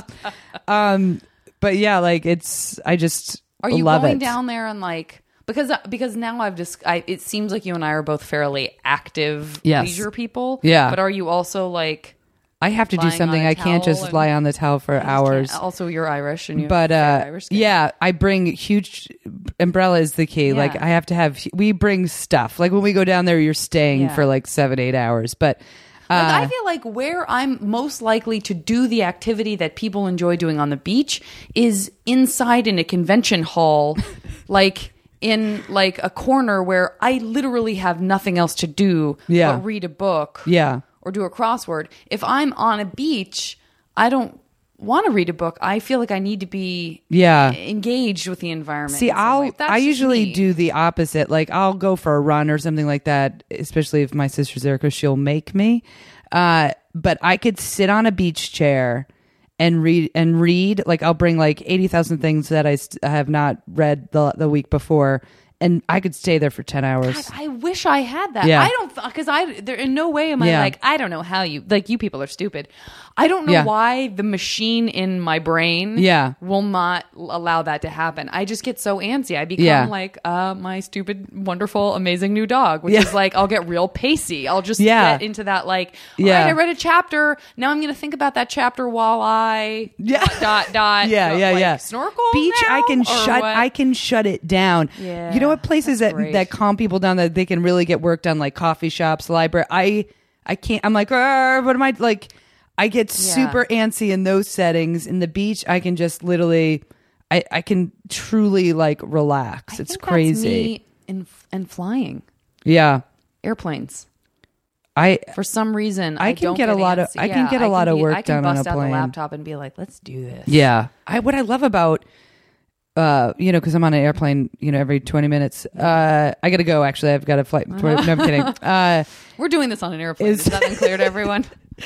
But yeah, like I just are you love going it. down there and like, because now it seems like you and I are both fairly active leisure people. Yeah. But are you also like, I have to do something. I can't just lie on the towel for hours. Also, you're Irish, and Irish skin. Yeah, I bring huge umbrella is the key. Yeah. Like, I have to have. We bring stuff. Like, when we go down there, you're staying for like 7-8 hours. But I feel like where I'm most likely to do the activity that people enjoy doing on the beach is inside in a convention hall, like in like a corner where I literally have nothing else to do but read a book. Yeah. Or do a crossword. If I'm on a beach, I don't want to read a book. I feel like I need to be engaged with the environment. See, I usually do the opposite. Like, I'll go for a run or something like that, especially if my sister's there, because she'll make me. But I could sit on a beach chair and read. Like, I'll bring like 80,000 things that I have not read the week before. and I could stay there for 10 hours. God, I wish I had that. Yeah. I don't, because there in no way am I Yeah. like, I don't know how you people are stupid. I don't know Yeah. why the machine in my brain Yeah. will not allow that to happen. I just get so antsy. I become Yeah. like my stupid, wonderful, amazing new dog, which Yeah. is like, I'll get real pacey. I'll just Yeah. get into that like, all Yeah. right, I read a chapter. Now I'm going to think about that chapter while I Yeah. dot. Yeah. Snorkel Beach, now, I can or shut. what? I can shut it down. Yeah, You know what places that's that great. that calm people down, that they can really get work done, like coffee shops, library. I can't. I'm like, what am I like? I get super antsy in those settings. In the beach, I can just literally, I can truly like relax. I It's think crazy. That's me and flying Yeah, airplanes. I For some reason, I I can don't get a lot of- antsy. I can get a lot of work I can done on bust a out plane. the laptop and be like, let's do this. yeah. What I love about because I'm on an airplane, every 20 minutes. I got to go. Actually, I've got a flight. No, I'm kidding. We're doing this on an airplane. Is that unclear to everyone?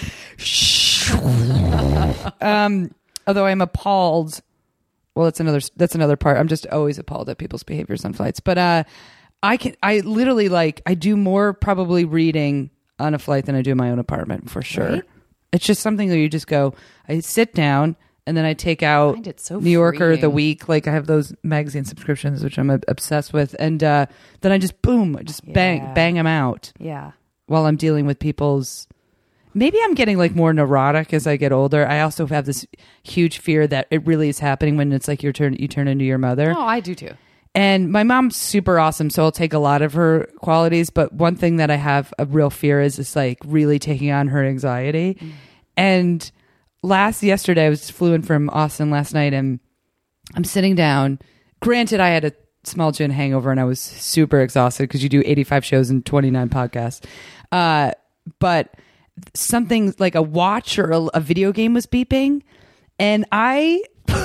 Although I'm appalled. Well, that's another part. I'm just always appalled at people's behaviors on flights. But I literally I do more probably reading on a flight than I do in my own apartment for sure. Right? It's just something that you just go. I sit down and then I take out find it so New Yorker, freeing. The Week. Like I have those magazine subscriptions, which I'm obsessed with, and then I just bang them out Yeah. while I'm dealing with people's. Maybe I'm getting more neurotic as I get older. I also have this huge fear that it really is happening when it's like you turn into your mother. Oh, I do too. And my mom's super awesome, so I'll take a lot of her qualities. But one thing that I have a real fear is really taking on her anxiety. And yesterday I flew in from Austin last night, and I'm sitting down. Granted, I had a small gin hangover and I was super exhausted because you do 85 shows and 29 podcasts. But something like a watch or a video game was beeping, and I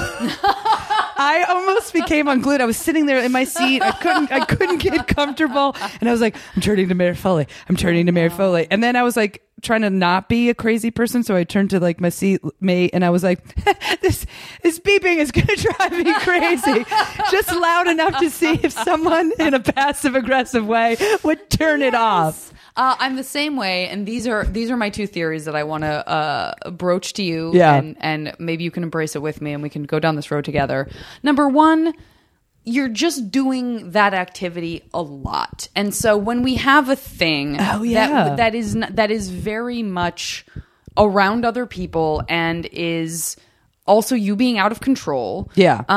almost became unglued. I was sitting there in my seat. I couldn't get comfortable, and I was like, I'm turning to Mary Foley. And then I was like trying to not be a crazy person, so I turned to my seatmate, and I was like, this beeping is going to drive me crazy. Just loud enough to see if someone in a passive aggressive way would turn it off. I'm the same way, and these are my two theories that I want to broach to you, Yeah. and maybe you can embrace it with me, and we can go down this road together. Number one, you're just doing that activity a lot, and so when we have a thing that is very much around other people and is also you being out of control,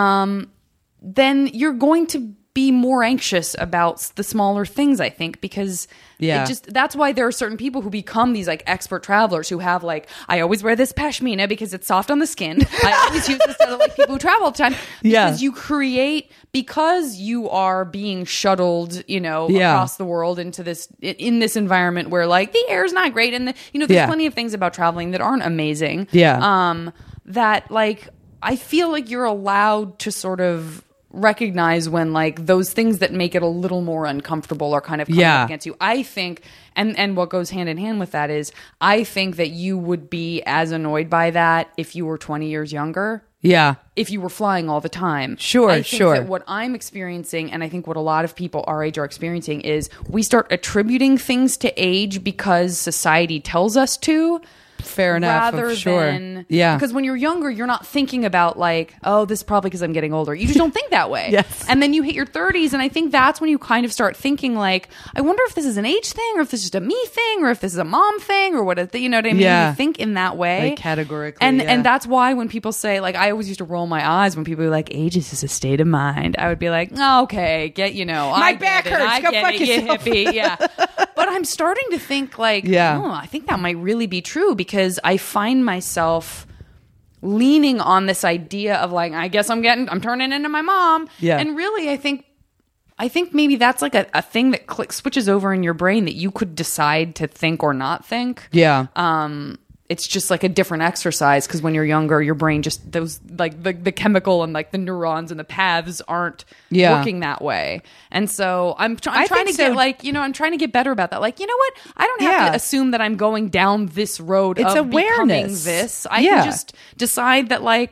then you're going to be more anxious about the smaller things, I think, because that's why there are certain people who become these expert travelers who have I always wear this pashmina because it's soft on the skin. I always use this to people who travel all the time, because you create, because you are being shuttled, across the world in this environment where the air is not great, and there's plenty of things about traveling that aren't amazing. That I feel like you're allowed to sort of recognize when those things that make it a little more uncomfortable are kind of coming up against you. I think, and what goes hand in hand with that is, I think that you would be as annoyed by that if you were 20 years younger. Yeah. If you were flying all the time. Sure. I think that what I'm experiencing, and I think what a lot of people our age are experiencing, is we start attributing things to age because society tells us to. Fair enough. Rather sure. than, yeah, because when you're younger, you're not thinking about this is probably because I'm getting older. You just don't think that way. Yes. And then you hit your 30s, and I think that's when you kind of start thinking I wonder if this is an age thing, or if this is just a me thing, or if this is a mom thing, or what? You know what I mean? Yeah. You think in that way, categorically, and that's why when people say I always used to roll my eyes when people were age is just a state of mind. I would be like, oh, okay, my back hurts. I Go get fuck it, you yourself. hippie, yeah. But I'm starting to think I think that might really be true, because I find myself leaning on this idea of I guess I'm turning into my mom. Yeah. And really, I think maybe that's a thing that switches over in your brain that you could decide to think or not think. Yeah. It's just a different exercise, because when you're younger, your brain just the chemical and the neurons and the paths aren't working that way. And so I'm trying to get I'm trying to get better about that. You know what? I don't have to assume that I'm going down this road. It's of becoming awareness. this. I can just decide that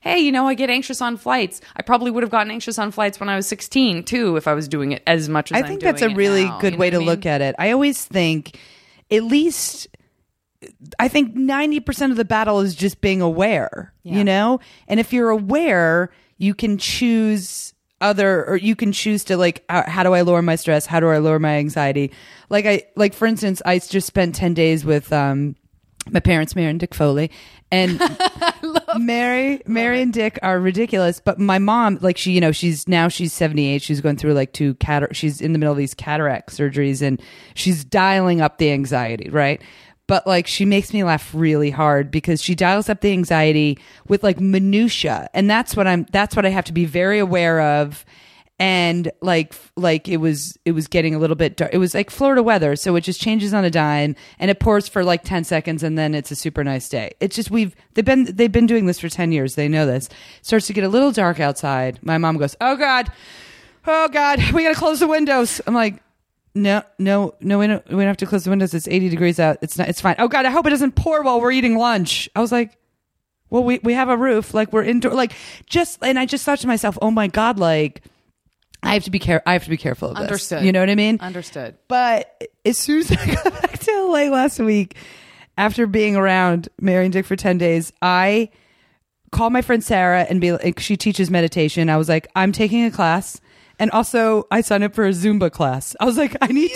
hey, you know, I get anxious on flights. I probably would have gotten anxious on flights when I was 16 too, if I was doing it as much as I think that's a really good way to look at it. I always think, at least, I think 90% of the battle is just being aware, you know? And if you're aware, you can choose or you can choose to like, how do I lower my stress? How do I lower my anxiety? Like for instance, I just spent 10 days with, my parents, Mary and Dick Foley, and Mary and Dick are ridiculous. But my mom, like she's 78. She's going through like she's in the middle of these cataract surgeries, and she's dialing up the anxiety, right? But like, she makes me laugh really hard because she dials up the anxiety with like minutia, and that's what I have to be very aware of. And like it was getting a little bit dark. It was like Florida weather, so it just changes on a dime, and it pours for like 10 seconds, and then it's a super nice day. It's just they've been doing this for 10 years. They know this. It starts to get a little dark outside. My mom goes, "Oh God, we gotta close the windows." I'm like, No, we don't have to close the windows. It's 80 degrees out. It's fine. Oh God, I hope it doesn't pour while we're eating lunch. I was like, well, we have a roof, like we're indoor, like and I just thought to myself, oh my God, like I have to be careful of this. Understood. You know what I mean? Understood. But as soon as I got back to LA last week, after being around Mary and Dick for 10 days, I called my friend Sarah and she teaches meditation. I was like, I'm taking a class. And also, I signed up for a Zumba class. I was like, I need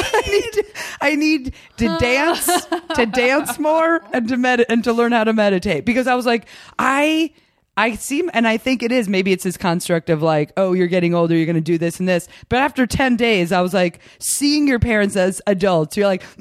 to dance more and to learn how to meditate, because I was like, I think it is, maybe it's this construct of like, oh, you're getting older, you're going to do this and this. But after 10 days, I was like, seeing your parents as adults, you're like,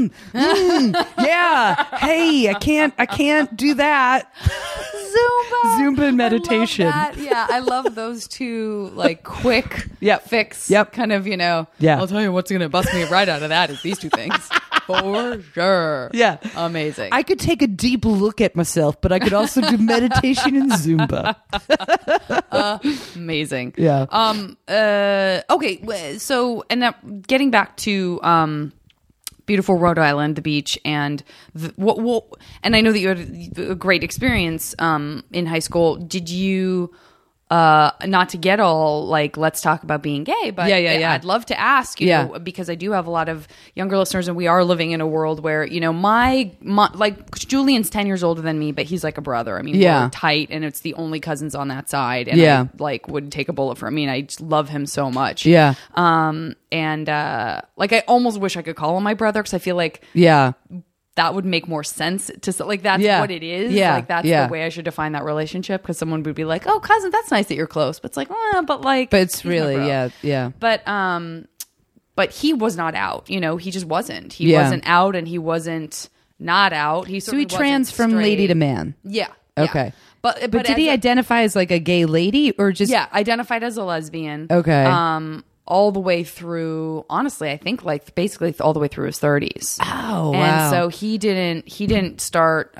yeah, hey, I can't do that. Zumba and meditation. Yeah, I love those two, like, quick fix. Kind of, you know, I'll tell you what's going to bust me right out of that is these two things. For sure. Yeah. Amazing. I could take a deep look at myself, but I could also do meditation and Zumba. Amazing. Yeah. Okay. So, and now getting back to beautiful Rhode Island, the beach, and and I know that you had a great experience in high school. Did you? Not to get all like, let's talk about being gay, but yeah. I'd love to ask you know, because I do have a lot of younger listeners, and we are living in a world where, you know, my like Julian's 10 years older than me, but he's like a brother. I mean, we're tight, and it's the only cousins on that side, and I like would take a bullet for him. I mean, I just love him so much. Yeah. And like, I almost wish I could call him my brother, because I feel like that would make more sense to like, that's what it is. Like, that's the way I should define that relationship, because someone would be like, oh, cousin, that's nice that you're close, but it's like, but it's really but he was not out, you know, he just wasn't. He wasn't out, and he wasn't not out. So he trans from lady to man. Okay. But did he identify as like a gay lady, or just identified as a lesbian? Okay. All the way through, honestly, I think like basically all the way through his 30s. Oh, wow. And so he didn't start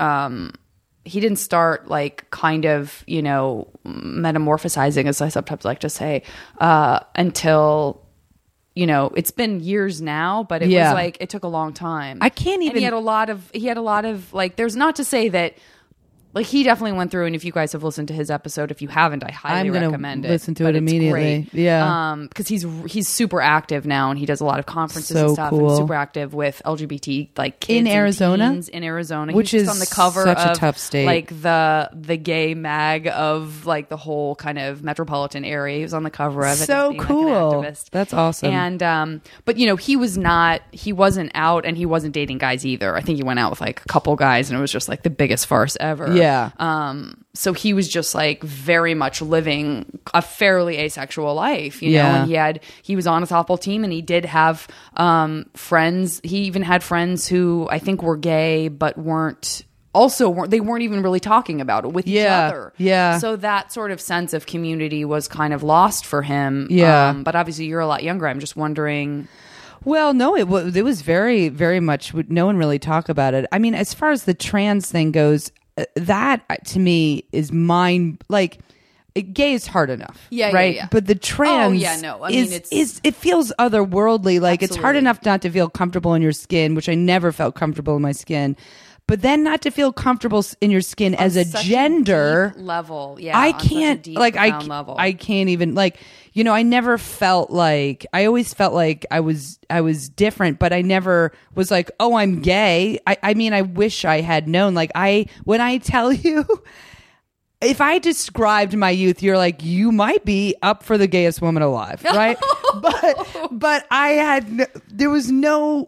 like kind of, you know, metamorphosizing, as I sometimes like to say, until, you know, it's been years now, but it was like, it took a long time. I can't even. And he had a lot of like, there's not to say that, like, he definitely went through, and if you guys have listened to his episode, if you haven't, I highly recommend it. Listen to it immediately. Great. Yeah. Because he's super active now, and he does a lot of conferences and stuff. Cool. And super active with LGBT like kids in Arizona. In Arizona, which is on the cover such of a tough state. Like the gay mag of like the whole kind of metropolitan area. He was on the cover of it. So being, cool. like, an activist. That's awesome. And but you know, he wasn't out, and he wasn't dating guys either. I think he went out with like a couple guys, and it was just like the biggest farce ever. Yeah. So he was just like very much living a fairly asexual life, you know, and he was on a softball team, and he did have friends. He even had friends who I think were gay, but weren't even really talking about it with each other. Yeah. So that sort of sense of community was kind of lost for him. Yeah. But obviously you're a lot younger. I'm just wondering. Well, no, it was very, very much, no one really talked about it. I mean, as far as the trans thing goes, that to me is like, gay is hard enough, right? Yeah. But the trans, I mean, it feels otherworldly. Like, absolutely. It's hard enough not to feel comfortable in your skin, which I never felt comfortable in my skin. but then not to feel comfortable in your skin as a such gender deep level. Yeah, I on such a can't deep, like profound level. I can't even like, you know, I never felt like, I always felt like I was different, but I never was like, oh, I'm gay. I mean, I wish I had known. Like when I tell you, if I described my youth, you're like, you might be up for the gayest woman alive, right? but I had there was no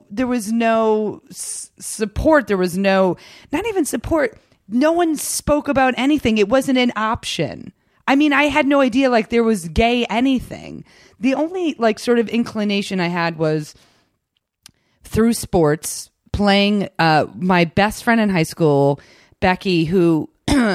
support. There was not even support. No one spoke about anything. It wasn't an option. I mean, I had no idea like there was gay anything. The only like sort of inclination I had was through sports, playing my best friend in high school, Becky, who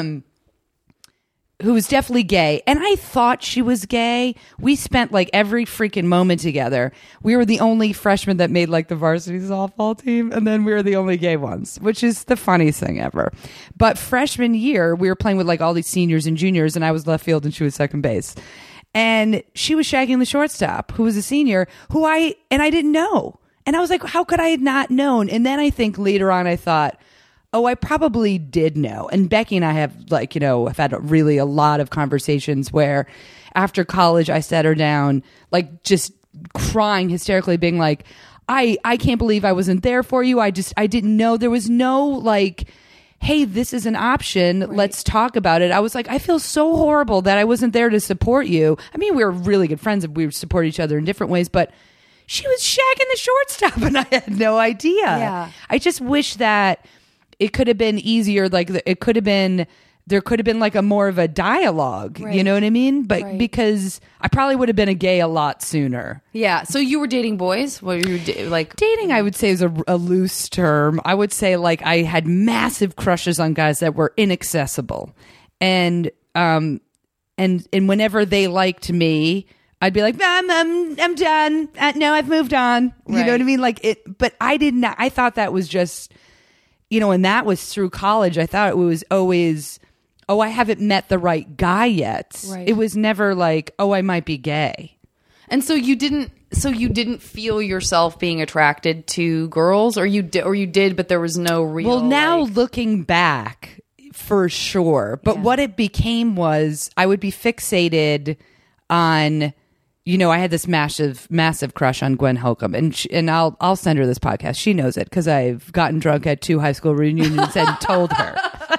was definitely gay. And I thought she was gay. We spent like every freaking moment together. We were the only freshmen that made like the varsity softball team. And then we were the only gay ones, which is the funniest thing ever. But freshman year, we were playing with like all these seniors and juniors, and I was left field and she was second base. And she was shagging the shortstop, who was a senior, I didn't know. And I was like, how could I have not known? And then I think later on, I thought, oh, I probably did know. And Becky and I have like, you know, have had really a lot of conversations where after college, I sat her down, like just crying hysterically, being like, I can't believe I wasn't there for you. I didn't know. There was no like, hey, this is an option. Right. Let's talk about it. I was like, I feel so horrible that I wasn't there to support you. I mean, we were really good friends and we support each other in different ways, but she was shagging the shortstop and I had no idea. Yeah. I just wish that it could have been easier. Like there could have been like a more of a dialogue, right. You know what I mean? But right. Because I probably would have been a gay a lot sooner. Yeah. So you were dating boys? What were you like? Dating, I would say, is a loose term. I would say like I had massive crushes on guys that were inaccessible. And whenever they liked me, I'd be like, I'm done. No, I've moved on. You Right. know what I mean? Like it, but I didn't, I thought that was just, you know, and that was through college. I thought it was always, oh, I haven't met the right guy yet. Right. It was never like, oh, I might be gay. And so you didn't feel yourself being attracted to girls, or you did, but there was no real. Well, now like, looking back, for sure. But what it became was I would be fixated on, you know, I had this massive crush on Gwen Holcomb, and I'll send her this podcast. She knows it because I've gotten drunk at 2 high school reunions and told her.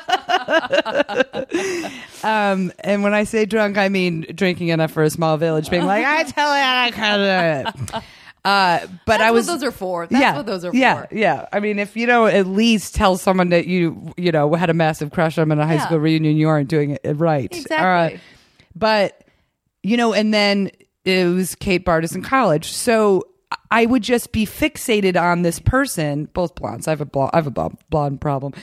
And when I say drunk, I mean drinking enough for a small village, being like, I tell you, I can't do it. But I was. What those are for. That's what those are for. Yeah. I mean, if you don't at least tell someone that you know had a massive crush on them at a high school reunion, you aren't doing it right. Exactly. But you know, and then it was Kate Bartis in college, so I would just be fixated on this person, both blondes. I have a blonde problem.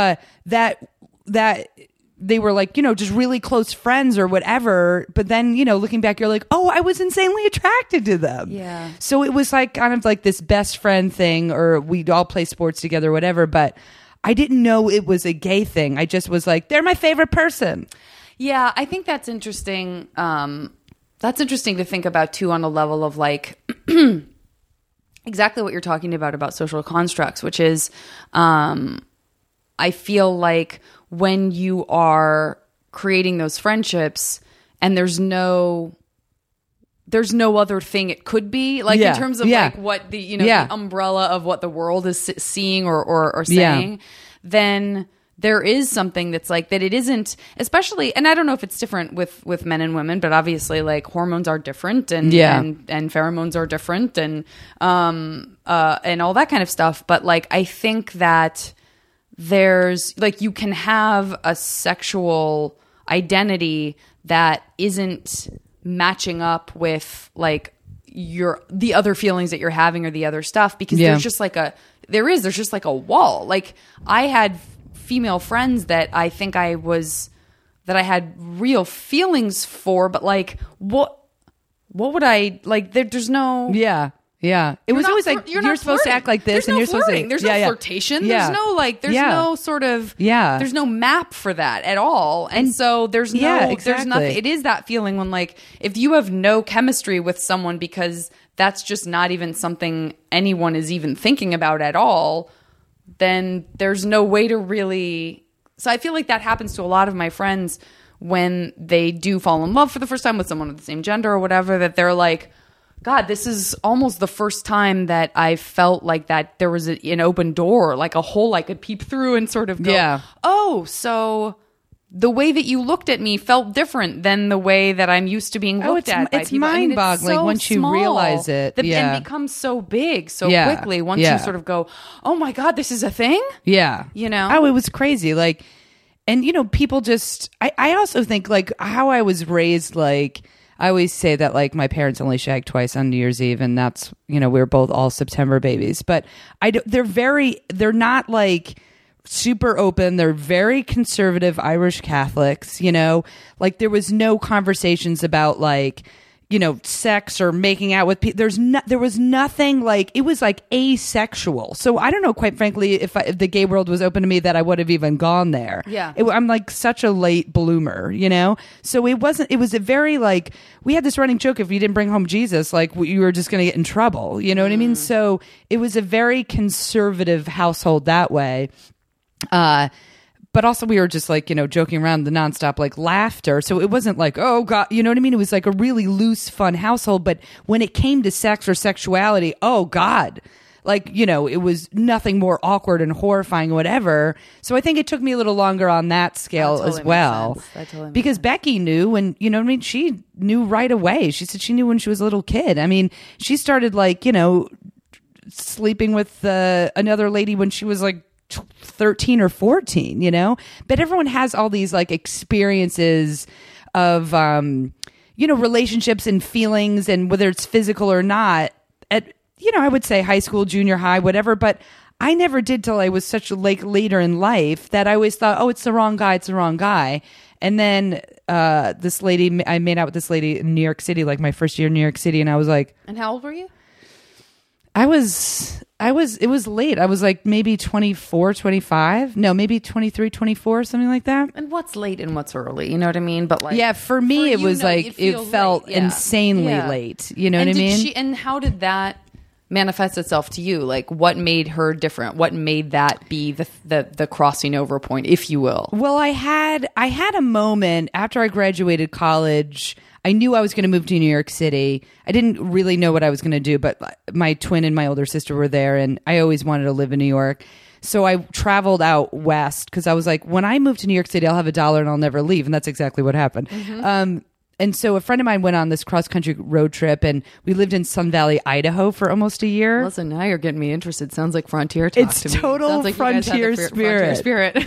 That they were like, you know, just really close friends or whatever. But then, you know, looking back, you're like, oh, I was insanely attracted to them. Yeah. So it was like kind of like this best friend thing, or we'd all play sports together, whatever. But I didn't know it was a gay thing. I just was like, they're my favorite person. Yeah, I think that's interesting. That's interesting to think about too, on a level of like exactly what you're talking about social constructs, which is I feel like when you are creating those friendships and there's no other thing it could be, like in terms of like what the, you know, the umbrella of what the world is seeing or saying, then there is something that's like that. It isn't, especially, and I don't know if it's different with men and women, but obviously like hormones are different and pheromones are different and all that kind of stuff. But like, I think that there's like, you can have a sexual identity that isn't matching up with like the other feelings that you're having or the other stuff, because there's just like there's just like a wall. Like I had female friends that I think I had real feelings for, but like what would I like? There's no It was always like you're supposed to act like this, and you're supposed to. There's no flirtation. There's no like. There's no sort of. There's no map for that at all, and so there's no. There's nothing. It is that feeling when like if you have no chemistry with someone because that's just not even something anyone is even thinking about at all. then there's no way to really. So I feel like that happens to a lot of my friends when they do fall in love for the first time with someone of the same gender or whatever, that they're like, God, this is almost the first time that I felt like that there was an open door, like a hole I could peep through and sort of go, oh, so the way that you looked at me felt different than the way that I'm used to being looked at by it's people. mind-boggling once you realize it. And becomes so big so quickly once you sort of go, oh my God, this is a thing? Yeah. You know? Oh, it was crazy. Like, and, you know, people just, I also think, like, how I was raised, like, I always say that, like, my parents only shagged twice on New Year's Eve, and that's, you know, we were both all September babies. But they're not, like, super open. They're very conservative Irish Catholics, you know? Like, there was no conversations about, like, you know, sex or making out with people. There was nothing, like, it was like asexual. So I don't know, quite frankly, if the gay world was open to me, that I would have even gone there. Yeah. I'm like such a late bloomer, you know? So it was a very, like, we had this running joke, if you didn't bring home Jesus, like, you were just going to get in trouble. You know what I mean? So it was a very conservative household that way. But also we were just, like, you know, joking around, the nonstop, like, laughter. So it wasn't like, oh God, you know what I mean? It was like a really loose, fun household. But when it came to sex or sexuality, oh God, like, you know, it was nothing more awkward and horrifying or whatever. So I think it took me a little longer on that scale as well. Because Becky knew when, you know what I mean? She knew right away. She said she knew when she was a little kid. I mean, she started, like, you know, sleeping with another lady when she was like 13 or 14, you know? But everyone has all these, like, experiences of, you know, relationships and feelings, and whether it's physical or not, at, you know, I would say high school, junior high, whatever. But I never did till I was such, like, later in life, that I always thought, oh, it's the wrong guy. And then this lady, I made out with this lady in New York City, like my first year in New York City. And I was like... And how old were you? it was late. I was like maybe 24, 25. No, maybe 23, 24, something like that. And what's late and what's early? You know what I mean? But, like, yeah, for me, it was like, it felt insanely late. You know what I mean? And how did that manifest itself to you? Like, what made her different? What made that be the crossing over point, if you will? Well, I had a moment after I graduated college. I knew I was going to move to New York City. I didn't really know what I was going to do, but my twin and my older sister were there, and I always wanted to live in New York. So I traveled out west because I was like, when I move to New York City, I'll have $1 and I'll never leave. And that's exactly what happened. Mm-hmm. And so a friend of mine went on this cross-country road trip, and we lived in Sun Valley, Idaho for almost a year. Listen, now you're getting me interested. Sounds like frontier talk to me. It's total like frontier spirit. Frontier spirit.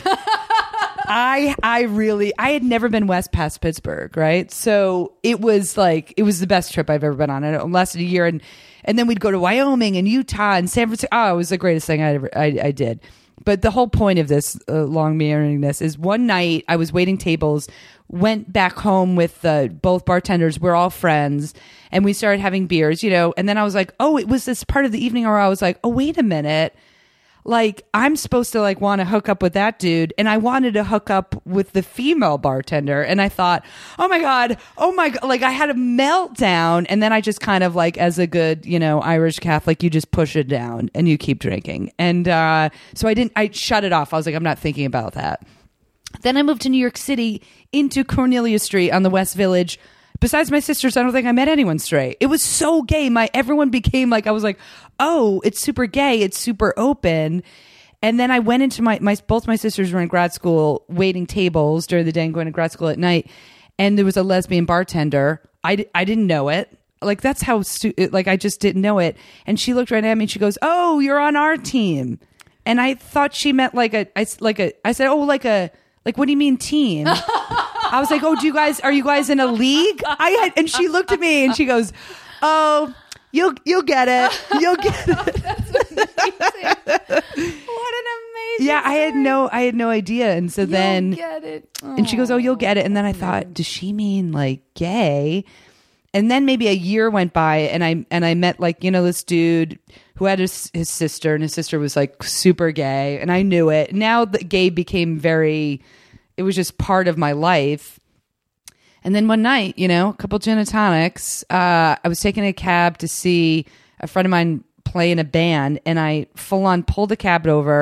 I had never been west past Pittsburgh, right? So it was the best trip I've ever been on. It lasted a year, and then we'd go to Wyoming and Utah and San Francisco. Oh, it was the greatest thing I did. But the whole point of this long meandering this is, one night I was waiting tables, went back home with both bartenders. We're all friends, and we started having beers, you know. And then I was like, oh, it was this part of the evening where I was like, oh, wait a minute. Like, I'm supposed to, like, want to hook up with that dude, and I wanted to hook up with the female bartender, and I thought, oh my god, like, I had a meltdown. And then I just kind of, like, as a good, you know, Irish Catholic, you just push it down and you keep drinking. And so I shut it off. I was like, I'm not thinking about that. Then I moved to New York City, into Cornelia Street on the West Village. Besides my sisters, I don't think I met anyone straight. It was so gay. Everyone became like, I was like, oh, it's super gay. It's super open. And then I went into both my sisters were in grad school, waiting tables during the day and going to grad school at night. And there was a lesbian bartender. I didn't know it. Like, that's how, I just didn't know it. And she looked right at me and she goes, oh, you're on our team. And I thought she meant I said, oh, like, what do you mean team? I was like, oh, are you guys in a league? And she looked at me and she goes, oh, you'll get it. You'll get it. That's amazing. What an amazing Yeah, I had no idea. And so then, get it. And she goes, oh, you'll get it. And then I thought, does she mean like gay? And then maybe a year went by, and I met, like, you know, this dude who had his sister, and his sister was like super gay, and I knew it. Now the gay became it was just part of my life. And then one night, you know, a couple gin and tonics, I was taking a cab to see a friend of mine play in a band, and I full on pulled the cab over,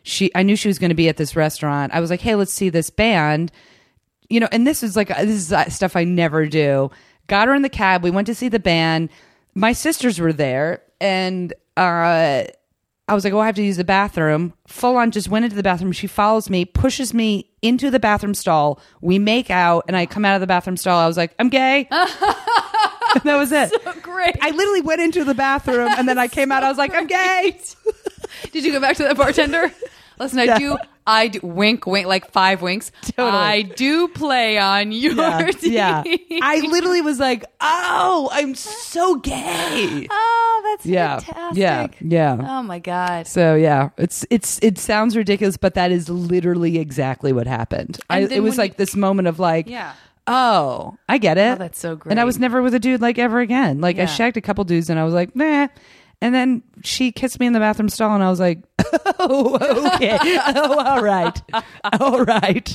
I knew she was going to be at this restaurant. I was like, hey, let's see this band. You know, and this is stuff I never do. Got her in the cab. We went to see the band. My sisters were there, and I was like, oh, I have to use the bathroom. Full on just went into the bathroom. She follows me, pushes me into the bathroom stall. We make out, and I come out of the bathroom stall. I was like, I'm gay. And that was it. So great. I literally went into the bathroom, and then I came out. I was like, I'm gay. Did you go back to the bartender? Listen, I do wink, like 5 winks. Totally. I do play on your team. Yeah. I literally was like, oh, I'm so gay. Oh, that's fantastic. Yeah. Oh my God. So yeah, it sounds ridiculous, but that is literally exactly what happened. It was like this moment of like, oh, I get it. Oh, that's so great. And I was never with a dude like ever again. Like I Yeah. shagged a couple dudes and I was like, nah. And then she kissed me in the bathroom stall and I was like, oh, okay. Oh, all right. All right.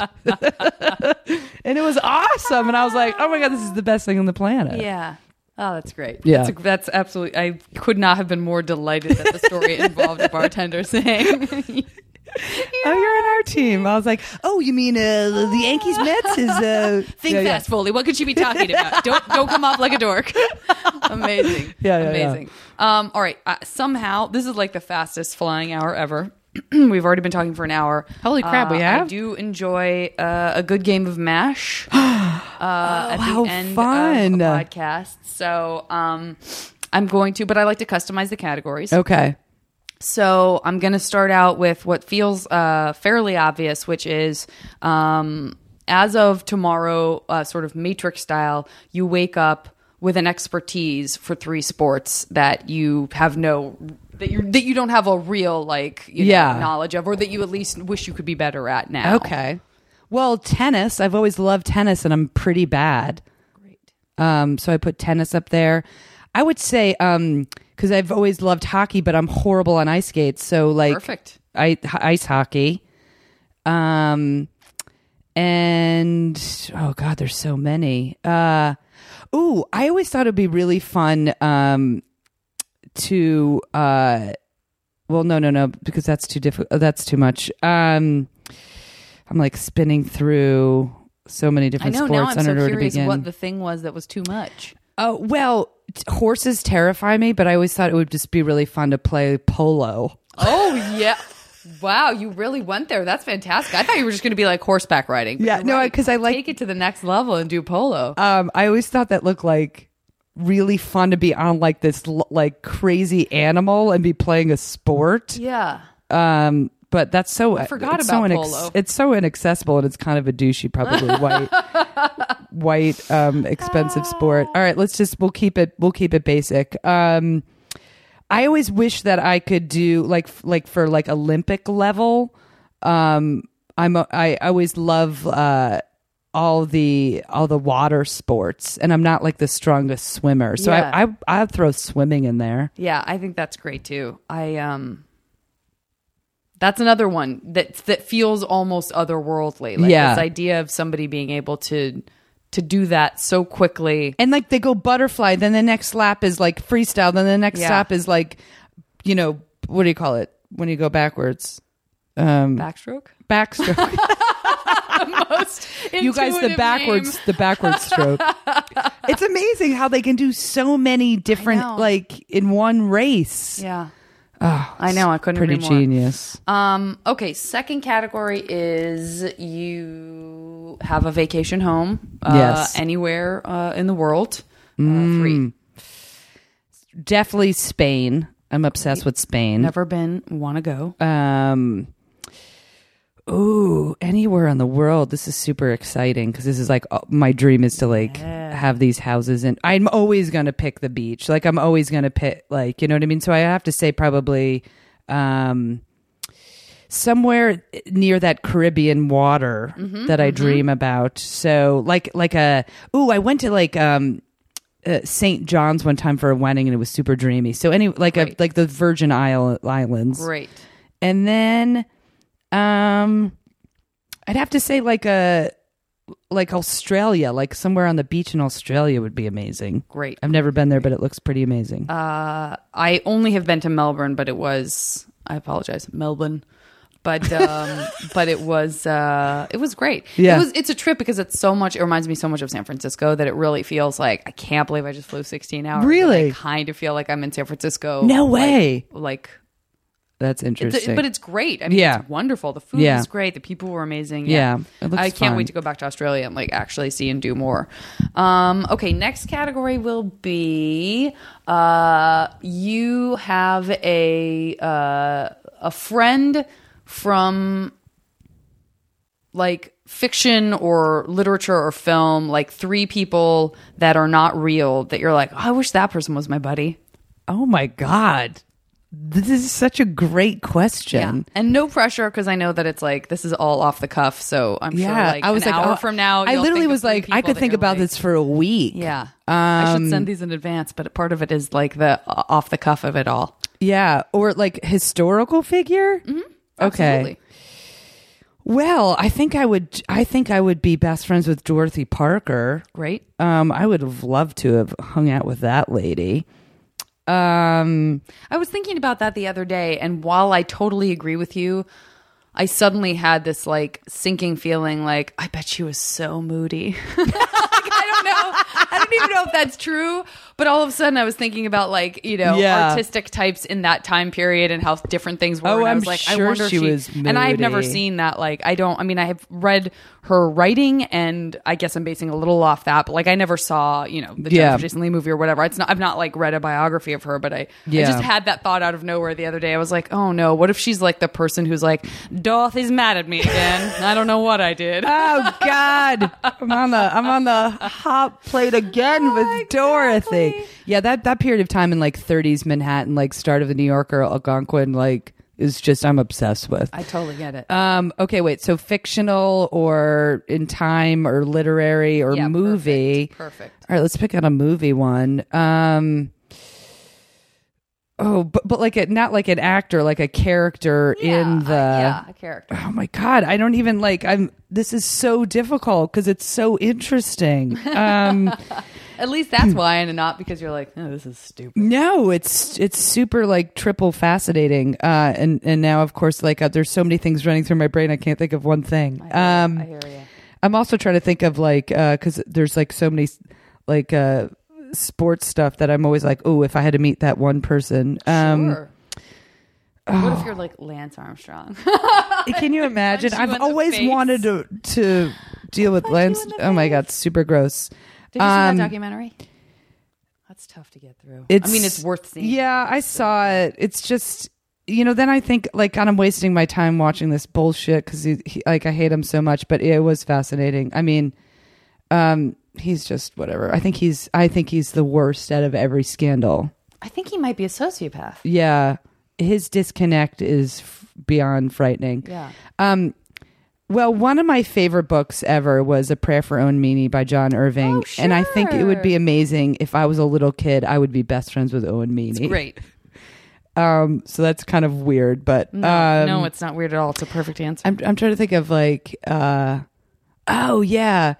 And it was awesome. And I was like, oh my God, this is the best thing on the planet. Yeah. Oh, that's great. Yeah. That's absolutely, I could not have been more delighted that the story involved a bartender saying, Oh, you're on our team. I was like, oh, you mean the Yankees Mets is think fast, Foley. What could she be talking about? Don't come off like a dork. Amazing. Yeah. Amazing. All right. Somehow, this is like the fastest flying hour ever. We've already been talking for an hour. Holy crap, we have? I do enjoy a good game of MASH at how the end fun. of a podcast. So I'm going to, but I like to customize the categories. Okay. So I'm going to start out with what feels fairly obvious, which is as of tomorrow, sort of Matrix style, you wake up with an expertise for 3 sports that you have that you don't have a real knowledge of, or that you at least wish you could be better at now. Okay. Well, tennis. I've always loved tennis, and I'm pretty bad. Great. So I put tennis up there. I would say because I've always loved hockey, but I'm horrible on ice skates. So like Perfect. Ice hockey. And oh God, there's so many. I always thought it'd be really fun to well, no, because that's too difficult. That's too much. I'm like spinning through so many different I know. sports. Now I'm so where to curious begin. what the thing was that was too much. Oh, well, horses terrify me, but I always thought it would just be really fun to play polo. Oh, yeah. Wow, you really went there. That's fantastic. I thought you were just going to be like horseback riding. But Yeah, you're no, right. 'cause I like- take it to the next level and do polo. I always thought that looked like really fun to be on like this like crazy animal and be playing a sport. Yeah. But that's so I forgot it's about so polo. It's so inaccessible, and it's kind of a douchey, probably white expensive sport. All right, we'll keep it basic. I always wish that I could do like for like Olympic level. I always love all the water sports, and I'm not like the strongest swimmer, so Yeah. I'd throw swimming in there. Yeah, I think that's great too. That's another one that feels almost otherworldly. Like Yeah. this idea of somebody being able to do that so quickly. And like they go butterfly, then the next lap is like freestyle, then the next Yeah. lap is like, what do you call it when you go backwards? Backstroke? Backstroke. Most You guys, the backwards stroke. It's amazing how they can do so many different, know. like in one race. Yeah. Oh, I know. I couldn't pretty agree more. genius. Okay, second category is you have a vacation home Yes. anywhere in the world. 3. Definitely Spain. I'm obsessed with Spain. Never been, want to go. Anywhere in the world. This is super exciting because this is like my dream is to like have these houses, and I'm always going to pick the beach. Like I'm always going to pick, like, you know what I mean? So I have to say probably somewhere near that Caribbean water that I dream about. So I went to like St. John's one time for a wedding, and it was super dreamy. So like the Virgin Islands. Great. And then I'd have to say like Australia, like somewhere on the beach in Australia would be amazing. Great. I've never been there, but it looks pretty amazing. I only have been to Melbourne, but it was, I apologize, Melbourne. But it was great. Yeah. It's a trip because it reminds me so much of San Francisco that it really feels like I can't believe I just flew 16 hours. Really? I kind of feel like I'm in San Francisco. No way. Like That's interesting. but it's great. I mean, it's wonderful. The food is great. The people were amazing. Yeah. It looks I can't fun. wait to go back to Australia and like actually see and do more. Okay, next category will be you have a friend from like fiction or literature or film, like 3 people that are not real that you're like, oh, I wish that person was my buddy. Oh my God. This is such a great question. And no pressure because I know that it's like this is all off the cuff. So I'm sure like I was an like, hour from now, I you'll literally think of was 3 like, I people could that think you're about like- this for a week. Yeah, I should send these in advance, but part of it is like the off the cuff of it all. Yeah. Or like historical figure. Okay. Absolutely. Well, I think I would be best friends with Dorothy Parker. Great. I would have loved to have hung out with that lady. I was thinking about that the other day, and while I totally agree with you, I suddenly had this like sinking feeling like, I bet she was so moody. I don't even know if that's true, but all of a sudden I was thinking about like, artistic types in that time period and how different things were. Oh, and I I'm was like, I sure wonder if she was and I've never moody. seen that. Like, I have read her writing and I guess I'm basing a little off that, but like I never saw, the Jennifer Jason Leigh movie or whatever. I've not like read a biography of her, but I just had that thought out of nowhere the other day. I was like, oh no, what if she's like the person who's like, Dorothy's mad at me again. I don't know what I did. Oh God, I'm on the hot plate again with Dorothy. Yeah, that period of time in like 30s Manhattan, like start of the New Yorker, Algonquin, like is just I'm obsessed with. I totally get it. Okay, wait. So fictional or in time or literary or movie. Perfect. All right, let's pick out a movie one. But like not like an actor, like a character in the a character. Oh my God, I don't even like this is so difficult because it's so interesting. At least that's why, and not because you're like, oh, this is stupid. No, it's super like triple fascinating. And now of course like there's so many things running through my brain I can't think of one thing. I hear you. I'm also trying to think of like because there's like so many like sports stuff that I'm always like, oh, if I had to meet that one person. Sure. What if you're like Lance Armstrong? Can you imagine? Punch you in I've the always face. wanted to deal with Lance. in the Oh my face. God, super gross. Did you see that documentary? That's tough to get through. It's worth seeing. Yeah, I saw it. It's just, then I think like God, I'm wasting my time watching this bullshit because he like I hate him so much, but it was fascinating. I mean, he's just whatever. I think he's the worst out of every scandal. I think he might be a sociopath. Yeah, his disconnect is beyond frightening. Yeah. Well, one of my favorite books ever was A Prayer for Owen Meany by John Irving. Oh, sure. And I think it would be amazing if I was a little kid, I would be best friends with Owen Meany. It's great. So that's kind of weird, but No, it's not weird at all. It's a perfect answer. I'm trying to think of like oh yeah.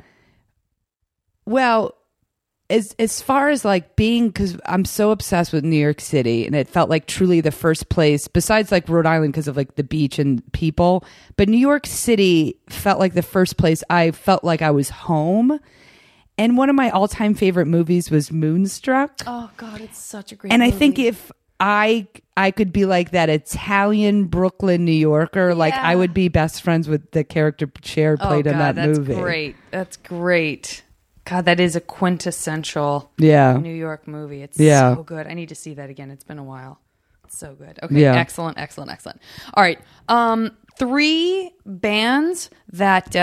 Well, as far as like being, because I'm so obsessed with New York City, and it felt like truly the first place besides like Rhode Island because of like the beach and people, but New York City felt like the first place I felt like I was home. And one of my all-time favorite movies was Moonstruck. Oh God, it's such a great And movie. I think if I could be like that Italian Brooklyn New Yorker, like I would be best friends with the character Cher played in that movie. That's great. God, that is a quintessential Yeah. New York movie. It's Yeah. so good. I need to see that again. It's been a while. It's so good. Okay, Yeah. excellent. All right, 3 bands that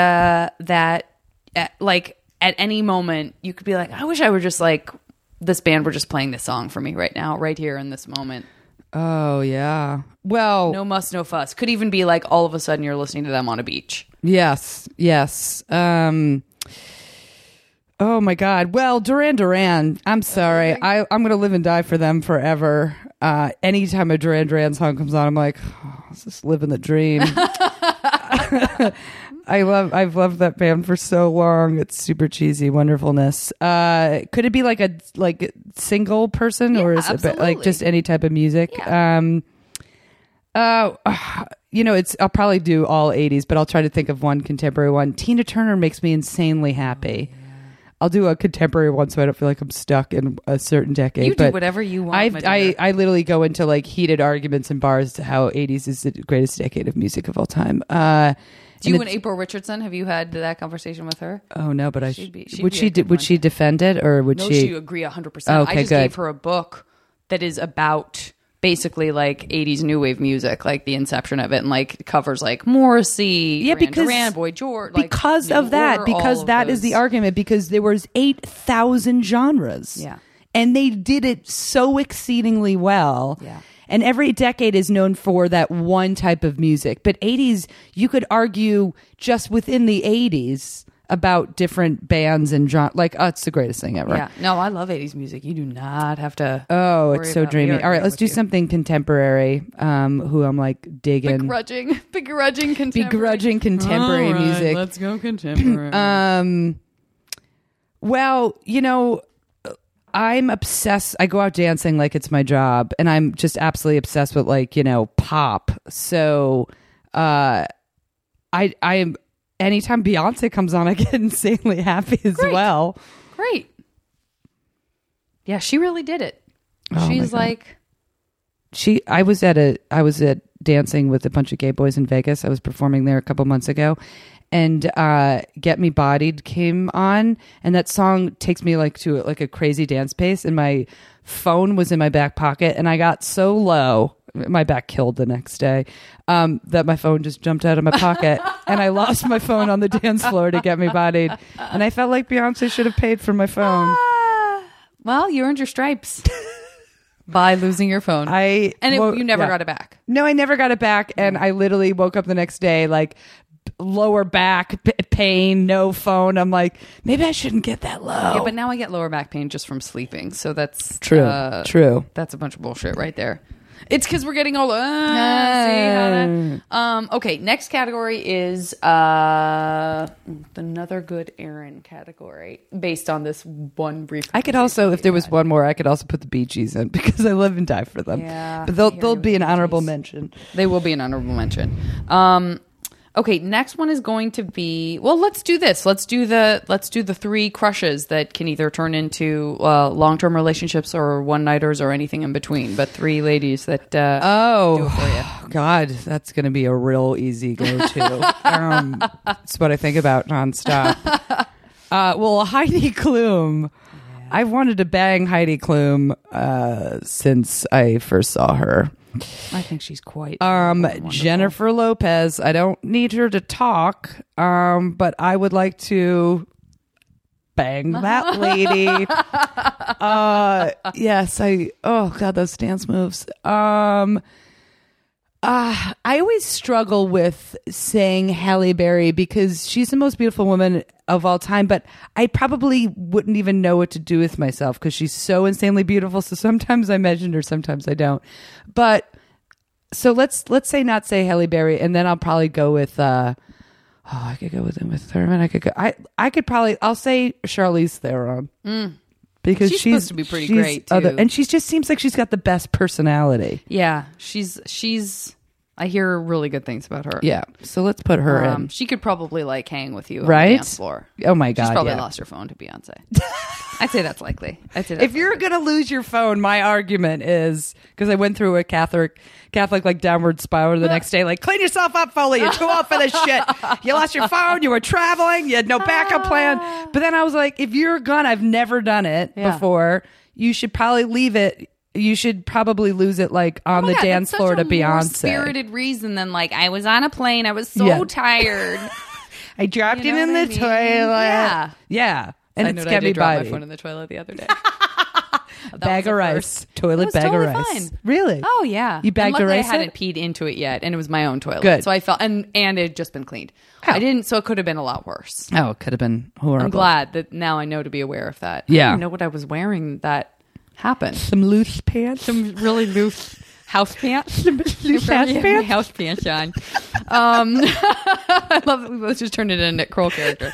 like at any moment you could be like, I wish I were just like this band were just playing this song for me right now, right here in this moment. Oh yeah. Well, No muss, no fuss. Could even be like all of a sudden you're listening to them on a beach. yes. Oh my God. Well, Duran Duran. I'm sorry. I'm going to live and die for them forever. Anytime a Duran Duran song comes on, I'm like, oh, let's just living the dream. I've loved that band for so long. It's super cheesy wonderfulness. Could it be like a single person, or is it like absolutely. just any type of music? Yeah. I'll probably do all 80s, but I'll try to think of one contemporary one. Tina Turner makes me insanely happy. I'll do a contemporary one so I don't feel like I'm stuck in a certain decade. You do whatever you want. I literally go into like heated arguments in bars to how 80s is the greatest decade of music of all time. Do you and April Richardson, have you had that conversation with her? Oh no, but would she she defend it or would she? No, she agree 100%. Oh, okay, I just good. gave her a book that is about basically like 80s new wave music, like the inception of it, and like covers like Morrissey, Duran Duran, Boy George, like, because of that, because that is the argument, because there was 8,000 genres, and they did it so exceedingly well, and every decade is known for that one type of music, but 80s, you could argue just within the 80s about different bands and genre. Like, it's the greatest thing ever. Yeah. No, I love 80s music. You do not have to. Oh, it's so dreamy. All right, let's do something contemporary. Who I'm like digging. Begrudging contemporary music. Let's go contemporary. Well, I'm obsessed. I go out dancing like it's my job, and I'm just absolutely obsessed with like, pop. So, I'm. Anytime Beyonce comes on, I get insanely happy as well. Great. Yeah, she really did it. Oh, she's like, I was at dancing with a bunch of gay boys in Vegas. I was performing there a couple months ago, and Get Me Bodied came on, and that song takes me like to like a crazy dance pace, and my phone was in my back pocket, and I got so low, my back killed the next day, that my phone just jumped out of my pocket and I lost my phone on the dance floor to Get Me Bodied, and I felt like Beyonce should have paid for my phone. Well, you earned your stripes by losing your phone. You never got it back. No, I never got it back, and I literally woke up the next day like lower back pain, no phone. I'm like, maybe I shouldn't get that low. Yeah, but now I get lower back pain just from sleeping, so that's true. True. That's a bunch of bullshit right there. It's because we're getting old. Okay, next category is another good Aaron category based on this one brief. I could also, if there was one more, I could also put the Bee Gees in because I live and die for them. Yeah, but they'll be an honorable mention. They will be an honorable mention. Okay, next one is going to be, well, let's do this. Let's do the three crushes that can either turn into long-term relationships or one-nighters or anything in between. But three ladies that do it for you. God, that's going to be a real easy go-to. It's what I think about nonstop. Well, Heidi Klum. Yeah. I've wanted to bang Heidi Klum since I first saw her. I think she's quite Jennifer Lopez. I don't need her to talk, but I would like to bang that lady. Yes, oh God, those dance moves. I always struggle with saying Halle Berry because she's the most beautiful woman of all time, but I probably wouldn't even know what to do with myself because she's so insanely beautiful. So sometimes I mention her, sometimes I don't. But so let's not say Halle Berry, and then I'll probably go with I could go with Uma Thurman. I'll say Charlize Theron. Because she's supposed to be pretty great too. And she just seems like she's got the best personality. Yeah, she's. I hear really good things about her. Yeah, so let's put her in. She could probably like hang with you right? on the dance floor. Oh my God, she's probably lost her phone to Beyonce. I'd say that's likely. If you're gonna lose your phone, my argument is because I went through a Catholic like downward spiral the next day. Like, clean yourself up, Foley. You're too old for this shit. You lost your phone. You were traveling. You had no backup plan. But then I was like, if you're gonna, I've never done it before. You should probably leave it. You should probably lose it like on the dance floor to Beyonce. More spirited reason than like I was on a plane. I was so tired. I dropped it in the toilet. Yeah. And it's Get Me Bodied. I my phone in the toilet the other day. Bag of rice. Toilet bag of rice. Fine. Really? Oh yeah. You bagged a rice? I hadn't peed into it yet, and it was my own toilet. Good. So I felt and it had just been cleaned. Oh. I didn't. So it could have been a lot worse. Oh, it could have been horrible. I'm glad that now I know to be aware of that. Yeah. I didn't know what I was wearing that happened. Some loose pants. Some really loose house pants. Some loose house pants. House pants on. I love that we both just turned it into a Nick Kroll character.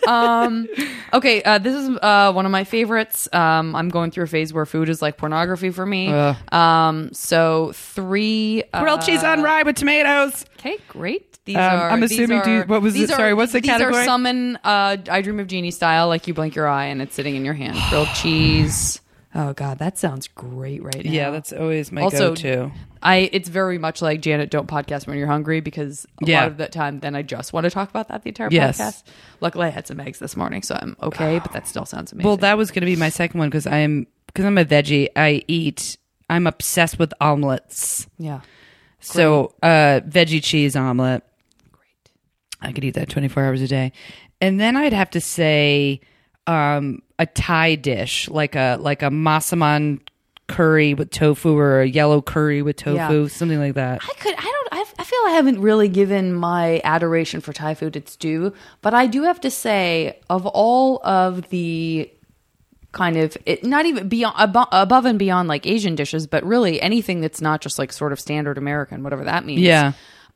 Okay, this is one of my favorites. I'm going through a phase where food is like pornography for me. So 3 Grilled cheese on rye with tomatoes. Okay, great. These I'm assuming. What's the category? These are summon I Dream of Jeannie style, like you blink your eye and it's sitting in your hand. Grilled cheese. Oh God, that sounds great right now. Yeah, that's always my go-to. It's very much like Janet, don't podcast when you're hungry, because a lot of that time then I just want to talk about that the entire podcast. Luckily I had some eggs this morning, so I'm okay, but that still sounds amazing. Well, that was going to be my second one because I'm a veggie. I'm obsessed with omelets. Yeah. So veggie cheese omelet. Great. I could eat that 24 hours a day. And then I'd have to say a Thai dish, like a massaman curry with tofu, or a yellow curry with tofu, something like that. I feel I haven't really given my adoration for Thai food its due, but I do have to say, of all of the kind of, not even beyond, above and beyond like Asian dishes, but really anything that's not just like sort of standard American, whatever that means. Yeah.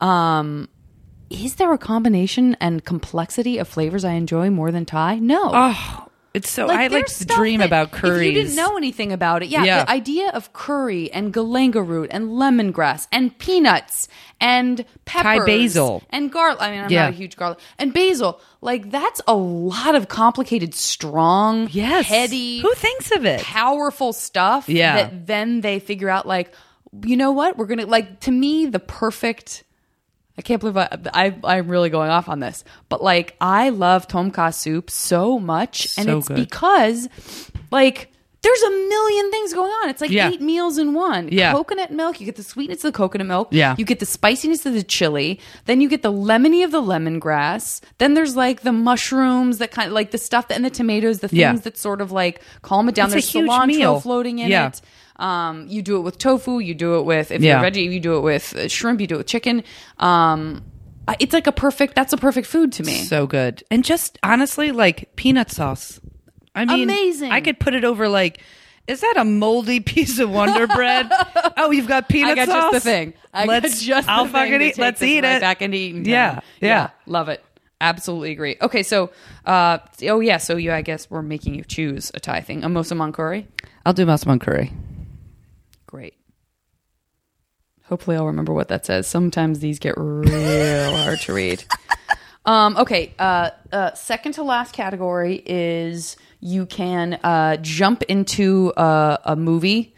Is there a combination and complexity of flavors I enjoy more than Thai? No. Oh, it's so, I like to dream about curries. If you didn't know anything about it, the idea of curry and galangal root and lemongrass and peanuts and peppers, Thai basil and garlic. I mean, I'm not a huge garlic and basil. Like, that's a lot of complicated, strong, heady. Who thinks of it? Powerful stuff. That then they figure out, like, you know what? We're gonna, like, to me, the perfect. I can't believe I'm really going off on this, but like, I love tom kha soup so much, and it's good because like there's a million things going on. It's like 8 meals in one. Coconut milk, you get the sweetness of the coconut milk. You get the spiciness of the chili. Then you get the lemony of the lemongrass. Then there's like the mushrooms that kind of like the stuff and the tomatoes, the things that sort of like calm it down. It's there's a huge cilantro meal floating in it. You do it with tofu. You do it with, if you're veggie, you do it with shrimp. You do it with chicken. It's like that's a perfect food to me. So good. And just honestly, like peanut sauce. I mean, amazing. I could put it over like, is that a moldy piece of Wonder Bread? Oh, you've got peanut sauce? I got just the thing. I'll fucking eat. Let's eat it. Back into eating. Yeah. Love it. Absolutely agree. Okay, so, I guess we're making you choose a Thai thing. A Massaman curry? I'll do Massaman curry. Great. Hopefully I'll remember what that says. Sometimes these get real hard to read. Okay. Second to last category is you can jump into a movie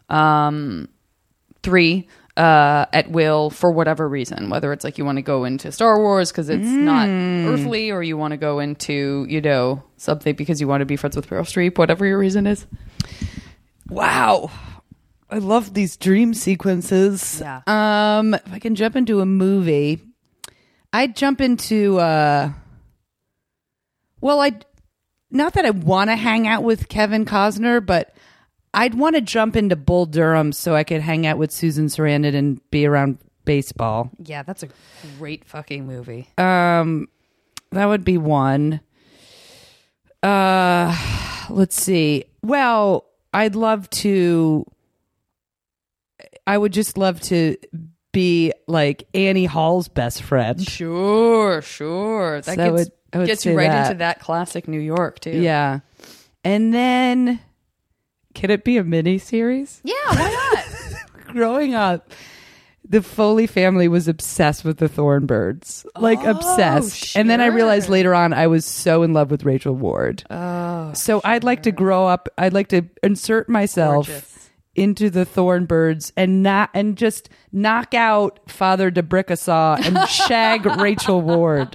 3 at will for whatever reason. Whether it's like you want to go into Star Wars because it's not earthly, or you want to go into, something because you want to be friends with Meryl Streep, whatever your reason is. Wow. I love these dream sequences. Yeah. If I can jump into a movie, I'd jump into not that I want to hang out with Kevin Costner, but I'd want to jump into Bull Durham so I could hang out with Susan Sarandon and be around baseball. Yeah, that's a great fucking movie. That would be one. Let's see. Well, I would just love to be like Annie Hall's best friend. Sure. That gets you right into that classic New York, too. Yeah. And then, can it be a mini series? Yeah, why not? Growing up, the Foley family was obsessed with the Thornbirds. Obsessed. Sure. And then I realized later on I was so in love with Rachel Ward. Oh, so I'd like to grow up. I'd like to insert myself into the Thornbirds and just knock out Father DeBrickasaw and shag Rachel Ward.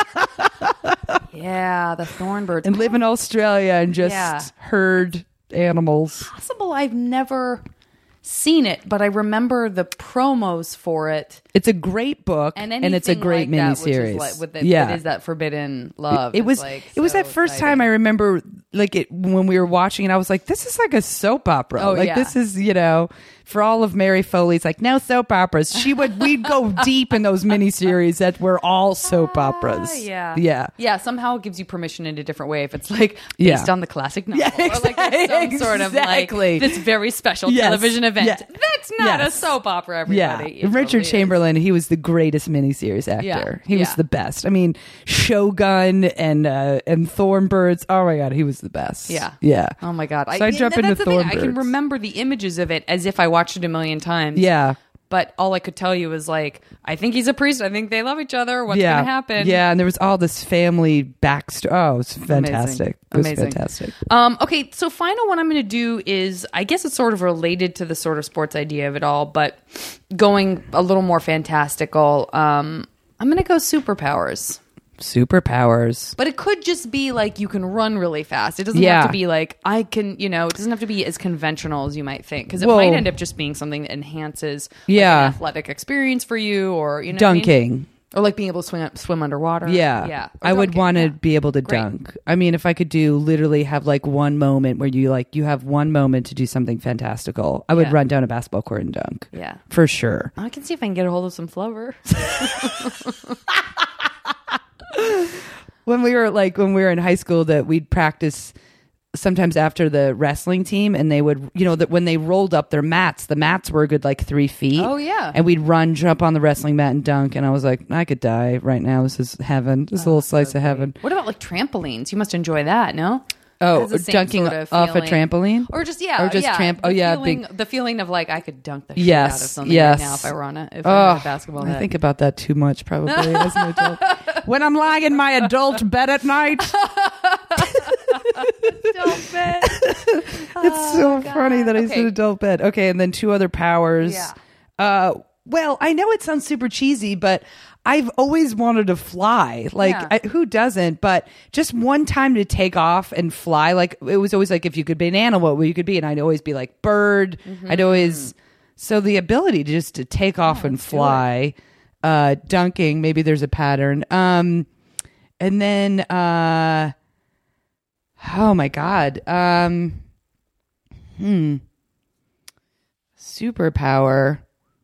Yeah, the Thornbirds. And live in Australia and just herd animals. Possible I've never seen it, but I remember the promos for it. It's a great book, and it's a great miniseries. It is that forbidden love. It was that first time I remember when we were watching it. I was like, this is like a soap opera. This is for all of Mary Foley's no soap operas. We'd go deep in those miniseries that were all soap operas. Yeah. Somehow it gives you permission in a different way if it's based on the classic novel, or some sort of this very special television event. Yeah. That's not Yes. a soap opera, everybody. Yeah, It Richard totally is. Chamberlain, he was the greatest miniseries actor. Yeah, He was yeah. the best. I mean, Shogun and Thornbirds. Oh my god, he was the best. Yeah. yeah. Oh my god! So I jump into that's the thing. I can Thornbirds. remember the images of it as if I watched it a million times. Yeah. But all I could tell you was like, I think he's a priest. I think they love each other. What's yeah. going to happen? Yeah, and there was all this family backstory. Oh, it was fantastic. It was Amazing. fantastic. Okay, so final one I'm going to do is, I guess it's sort of related to the sort of sports idea of it all, but going a little more fantastical. I'm going to go superpowers. Superpowers. But it could just be like you can run really fast. It doesn't Yeah. have to be like I can, it doesn't have to be as conventional as you might think, because it Well- might end up just being something that enhances Yeah. an athletic experience for you, or you know what I mean? Dunking. Or like being able to swim underwater. Yeah. Yeah. Or I would dunking, want to yeah. be able to Great. dunk. I mean, if I could literally have like one moment where you have one moment to do something fantastical, I would Yeah. run down a basketball court and dunk. Yeah. For sure. I can see if I can get a hold of some flubber. When we were in high school, that we'd practice sometimes after the wrestling team, and they would, that when they rolled up their mats, the mats were a good like 3 feet. Oh, yeah. And we'd jump on the wrestling mat and dunk. And I was like, I could die right now. This is heaven. This is a little slice of heaven. What about like trampolines? You must enjoy that, no? Oh, It's the same dunking sort of off a feeling. trampoline? Or just the feeling of like I could dunk the shit Yes, out of something yes. right now if I were on it. If I had a basketball net. I think about that too much, probably, as an adult. When I'm lying in my adult bed at night. Don't bet. It's so funny that I said Okay. adult bed. Okay, and then 2 other powers. Yeah. Well, I know it sounds super cheesy, but I've always wanted to fly. Like, Yeah. who doesn't? But just one time to take off and fly. Like, it was always like, if you could be an animal, what you could be. And I'd always be like bird. Mm-hmm. I'd always... So the ability to take off and fly, dunking, maybe there's a pattern. And then... oh my God. Superpower.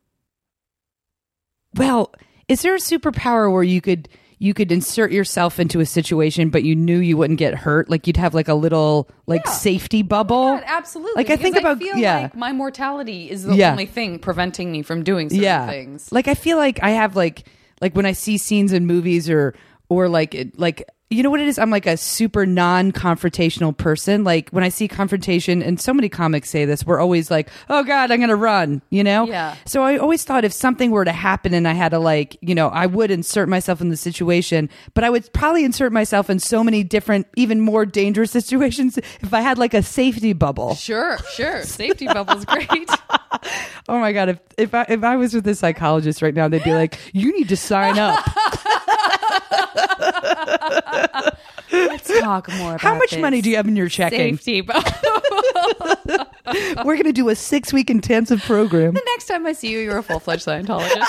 Well, is there a superpower where you could insert yourself into a situation, but you knew you wouldn't get hurt? Like you'd have like a little safety bubble. Yeah, absolutely. Like I Because think about feel yeah. like my mortality is the Yeah. only thing preventing me from doing certain things. Like I feel like I have like when I see scenes in movies or like you know what it is? I'm like a super non-confrontational person. Like when I see confrontation, and so many comics say this, we're always like, oh God, I'm going to run, Yeah. So I always thought if something were to happen and I had to I would insert myself in the situation, but I would probably insert myself in so many different, even more dangerous situations if I had like a safety bubble. Sure. Safety bubble's great. Oh my God. If I was with a psychologist right now, they'd be like, you need to sign up. Let's talk more about How much this. money do you have in your checking? Safety bubble. We're going to do a 6-week intensive program. The next time I see you, you're a full-fledged Scientologist.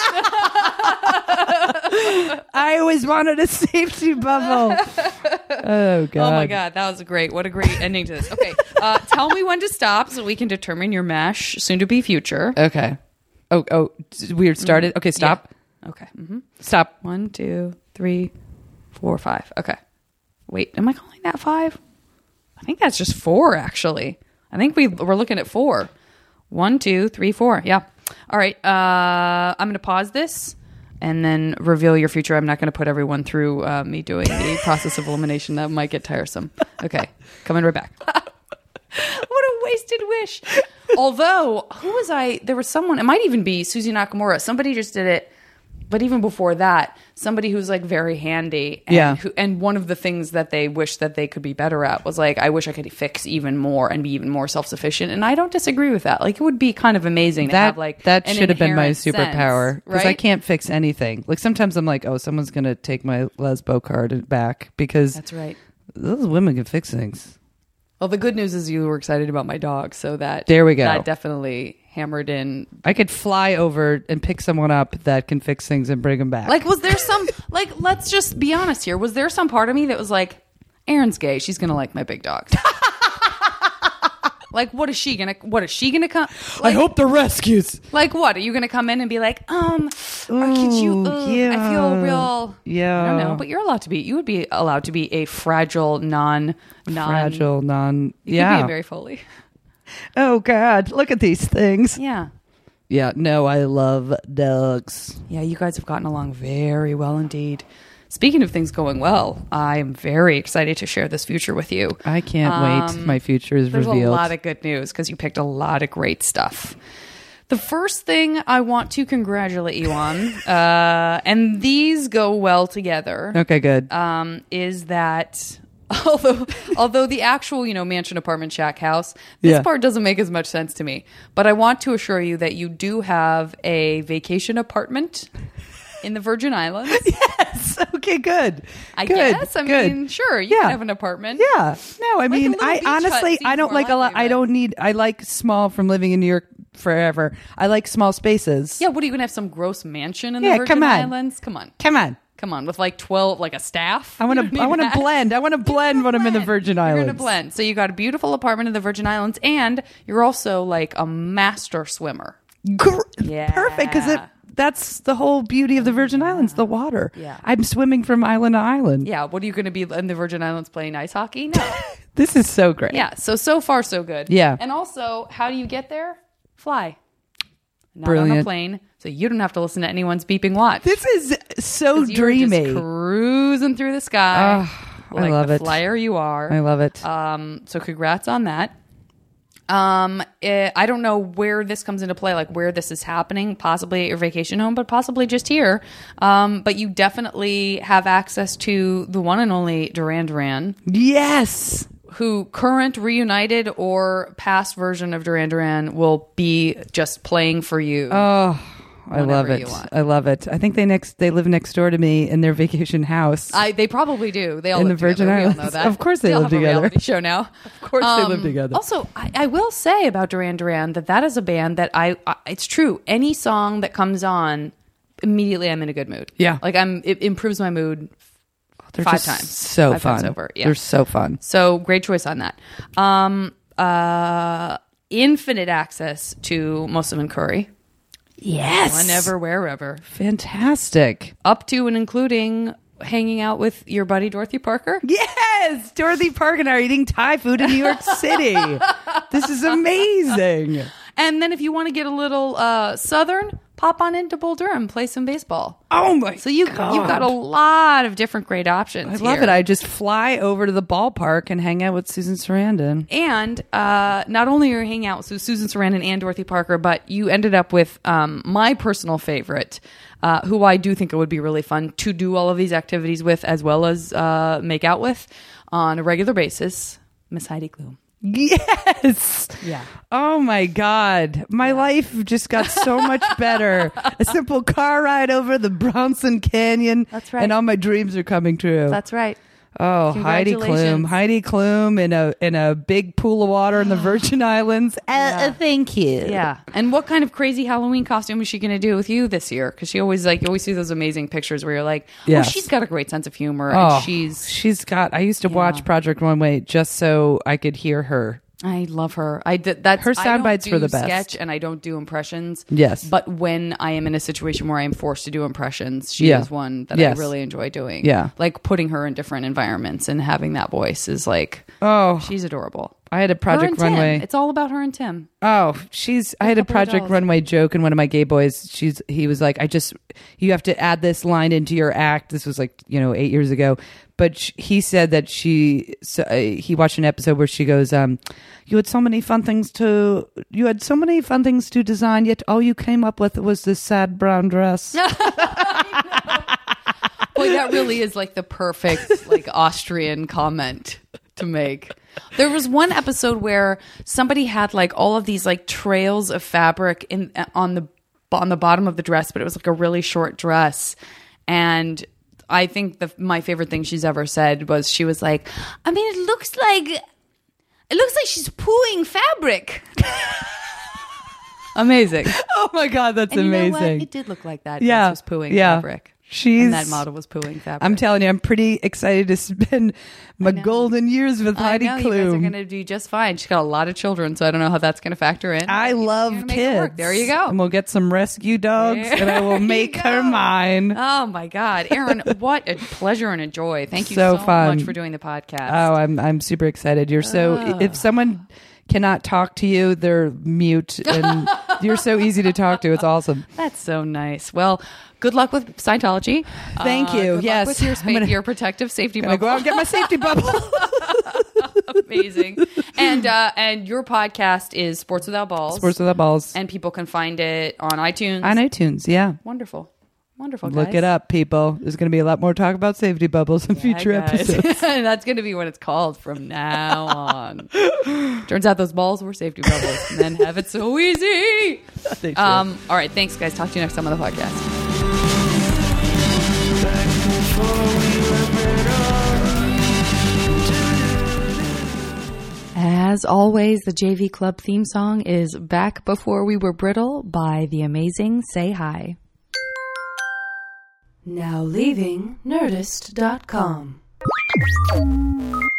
I always wanted a safety bubble. Oh God. Oh my God, that was great. What a great ending to this. Okay, tell me when to stop so we can determine your MASH, soon to be future. Okay. Oh, we started. Okay, stop. Yeah. Okay. Mm-hmm. Stop. 1, 2, 3, 4, 5. Okay. Wait, am I calling that 5? I think that's just 4, actually. I think we're looking at 4. 1, 2, 3, 4. Yeah. All right. I'm going to pause this and then reveal your future. I'm not going to put everyone through me doing the process of elimination. That might get tiresome. Okay. Coming right back. What a wasted wish. Although, who was I? There was someone, it might even be Susie Nakamura. Somebody just did it. But even before that, somebody who's like very handy. And and one of the things that they wish that they could be better at was like, I wish I could fix even more and be even more self-sufficient. And I don't disagree with that. Like, it would be kind of amazing to have like that an should have been my inherent superpower, sense, because right? I can't fix anything. Like sometimes I'm like, oh, someone's going to take my lesbo card back, because That's right. those women can fix things. Well, the good news is you were excited about my dog, so that There we go. That definitely hammered in. I could fly over and pick someone up that can fix things and bring them back. Like, was there some like? Let's just be honest here. Was there some part of me that was like, Erin's gay. She's gonna like my big dog. Like, what is she gonna come? I hope the rescues. Like, what are you gonna come in and be like? Or could you? yeah. I feel real. Yeah. I don't know, but you're allowed to be. You would be allowed to be a fragile, Fragile, non. You could Yeah. be a Mary Foley. Oh God, look at these things. Yeah. Yeah, no, I love dogs. Yeah, you guys have gotten along very well indeed. Speaking of things going well, I am very excited to share this future with you. I can't wait. My future is There's revealed. a lot of good news because you picked a lot of great stuff. The first thing I want to congratulate you on, and these go well together, Okay, good. is that although the actual, mansion, apartment, shack, house, this part doesn't make as much sense to me. But I want to assure you that you do have a vacation apartment in the Virgin Islands. Yes. Okay, good. I Good, guess. I good. mean, sure, you can have an apartment. Yeah. No, I mean, little I beach hut honestly, seems I don't more like a lot. likely, I but- don't need, I like small from living in New York forever. I like small spaces. Yeah, what are you going to have, some gross mansion in the Yeah, Virgin come on. Islands? Come on. Come on. With like 12, like a staff? I want You don't to, I need want to that. blend. I want to blend when I'm in the Virgin You're Islands. going to blend. So you got a beautiful apartment in the Virgin Islands, and you're also like a master swimmer. Yeah. Perfect. Because that's the whole beauty of the Virgin Islands, the water. Yeah. I'm swimming from island to island. Yeah, what are you going to be in the Virgin Islands playing ice hockey? No. This is so great. Yeah, so far so good. Yeah. And also, how do you get there? Fly. Not on a Brilliant. plane, so you don't have to listen to anyone's beeping watch. This is so 'Cause you're dreamy. just cruising through the sky. I love the it. flyer you are. I love it. So congrats on that. I don't know where this comes into play, like where this is happening, possibly at your vacation home, but possibly just here. But you definitely have access to the one and only Duran Duran, Yes. who current, reunited, or past version of Duran Duran will be just playing for you. Oh, I love Whenever it. you want. I love it. I think they live next door to me in their vacation house. They probably do. They all In live the Virgin together. We all Islands. know that. Of course they all live have together. A reality show now. Of course they live together. Also, I will say about Duran Duran that is a band that I it's true. Any song that comes on, immediately I'm in a good mood. Yeah. Like it improves my mood They're 5 just times. so 5 fun. times over. Yeah. They're so fun. So great choice on that. Infinite access to Muslim Curry. Yes. Whenever, wherever. Fantastic. Up to and including hanging out with your buddy Dorothy Parker. Yes. Dorothy Park and I are eating Thai food in New York City. This is amazing. And then if you want to get a little southern, pop on into Bull Durham, play some baseball. Oh my So you've got a lot of different great options. I love here. it. I just fly over to the ballpark and hang out with Susan Sarandon. And not only are you hanging out with Susan Sarandon and Dorothy Parker, but you ended up with my personal favorite, who I do think it would be really fun to do all of these activities with, as well as make out with on a regular basis, Miss Heidi Klum. Yes. Yeah. Oh my God. My life just got so much better. A simple car ride over the Bronson Canyon. That's right. And all my dreams are coming true. That's right. Oh, Heidi Klum. Congratulations. Heidi Klum in a big pool of water in the Virgin Islands. Thank you. Yeah. And what kind of crazy Halloween costume is she going to do with you this year? Because she always you always see those amazing pictures where you're like, Yes. she's got a great sense of humor. Oh, And she's got. I used to watch Project Runway just so I could hear her. I love her. That's Her sound I don't bites do were the best. Sketch and I don't do impressions. Yes. But when I am in a situation where I am forced to do impressions, she Yeah. is one that Yes. I really enjoy doing. Yeah. Like putting her in different environments and having that voice is like, Oh, she's adorable. I had a Her Project and Tim. Runway. It's all about her and Tim. Oh, I had a couple of Project dolls. Runway joke, and one of my gay boys, he was like, you have to add this line into your act. This was 8 years ago. But he said that he watched an episode where she goes, you had so many fun things to design, yet all you came up with was this sad brown dress. Boy, that really is like the perfect Austrian comment to make. There was one episode where somebody had all of these trails of fabric on the bottom of the dress, but it was a really short dress. And I think my favorite thing she's ever said was she was like, I mean, it looks like she's pooing fabric. Amazing. Oh my God, that's And you know amazing. what? It did look like that. Yeah. Dress was pooing Yeah. fabric. She's And that model was pooing fabric. I'm telling you, I'm pretty excited to spend my golden years with Heidi I know, you guys are Klum. going to do just fine. She's got a lot of children, so I don't know how that's going to factor in. I But love you're gonna make it work. kids. There you go. And we'll get some rescue dogs, and I will There you make her go. mine. Oh my God, Erin! What a pleasure and a joy. Thank you So so fun. much for doing the podcast. Oh, I'm super excited. You're so. If someone cannot talk to you. They're mute, and you're so easy to talk to. It's awesome. That's so nice. Well, good luck with Scientology. Thank you. Good Yes. luck with your protective safety I'm gonna bubble. go out and get my safety bubble. Amazing. And your podcast is Sports Without Balls. Sports Without Balls. And people can find it on iTunes. On iTunes, yeah. Wonderful. Wonderful, guys. Look it up, people. There's going to be a lot more talk about safety bubbles in future episodes. That's going to be what it's called from now on. Turns out those balls were safety bubbles. Men have it so easy. All right. Thanks, guys. Talk to you next time on the podcast. As always, the JV Club theme song is Back Before We Were Brittle by the amazing Say Hi. Now leaving Nerdist.com.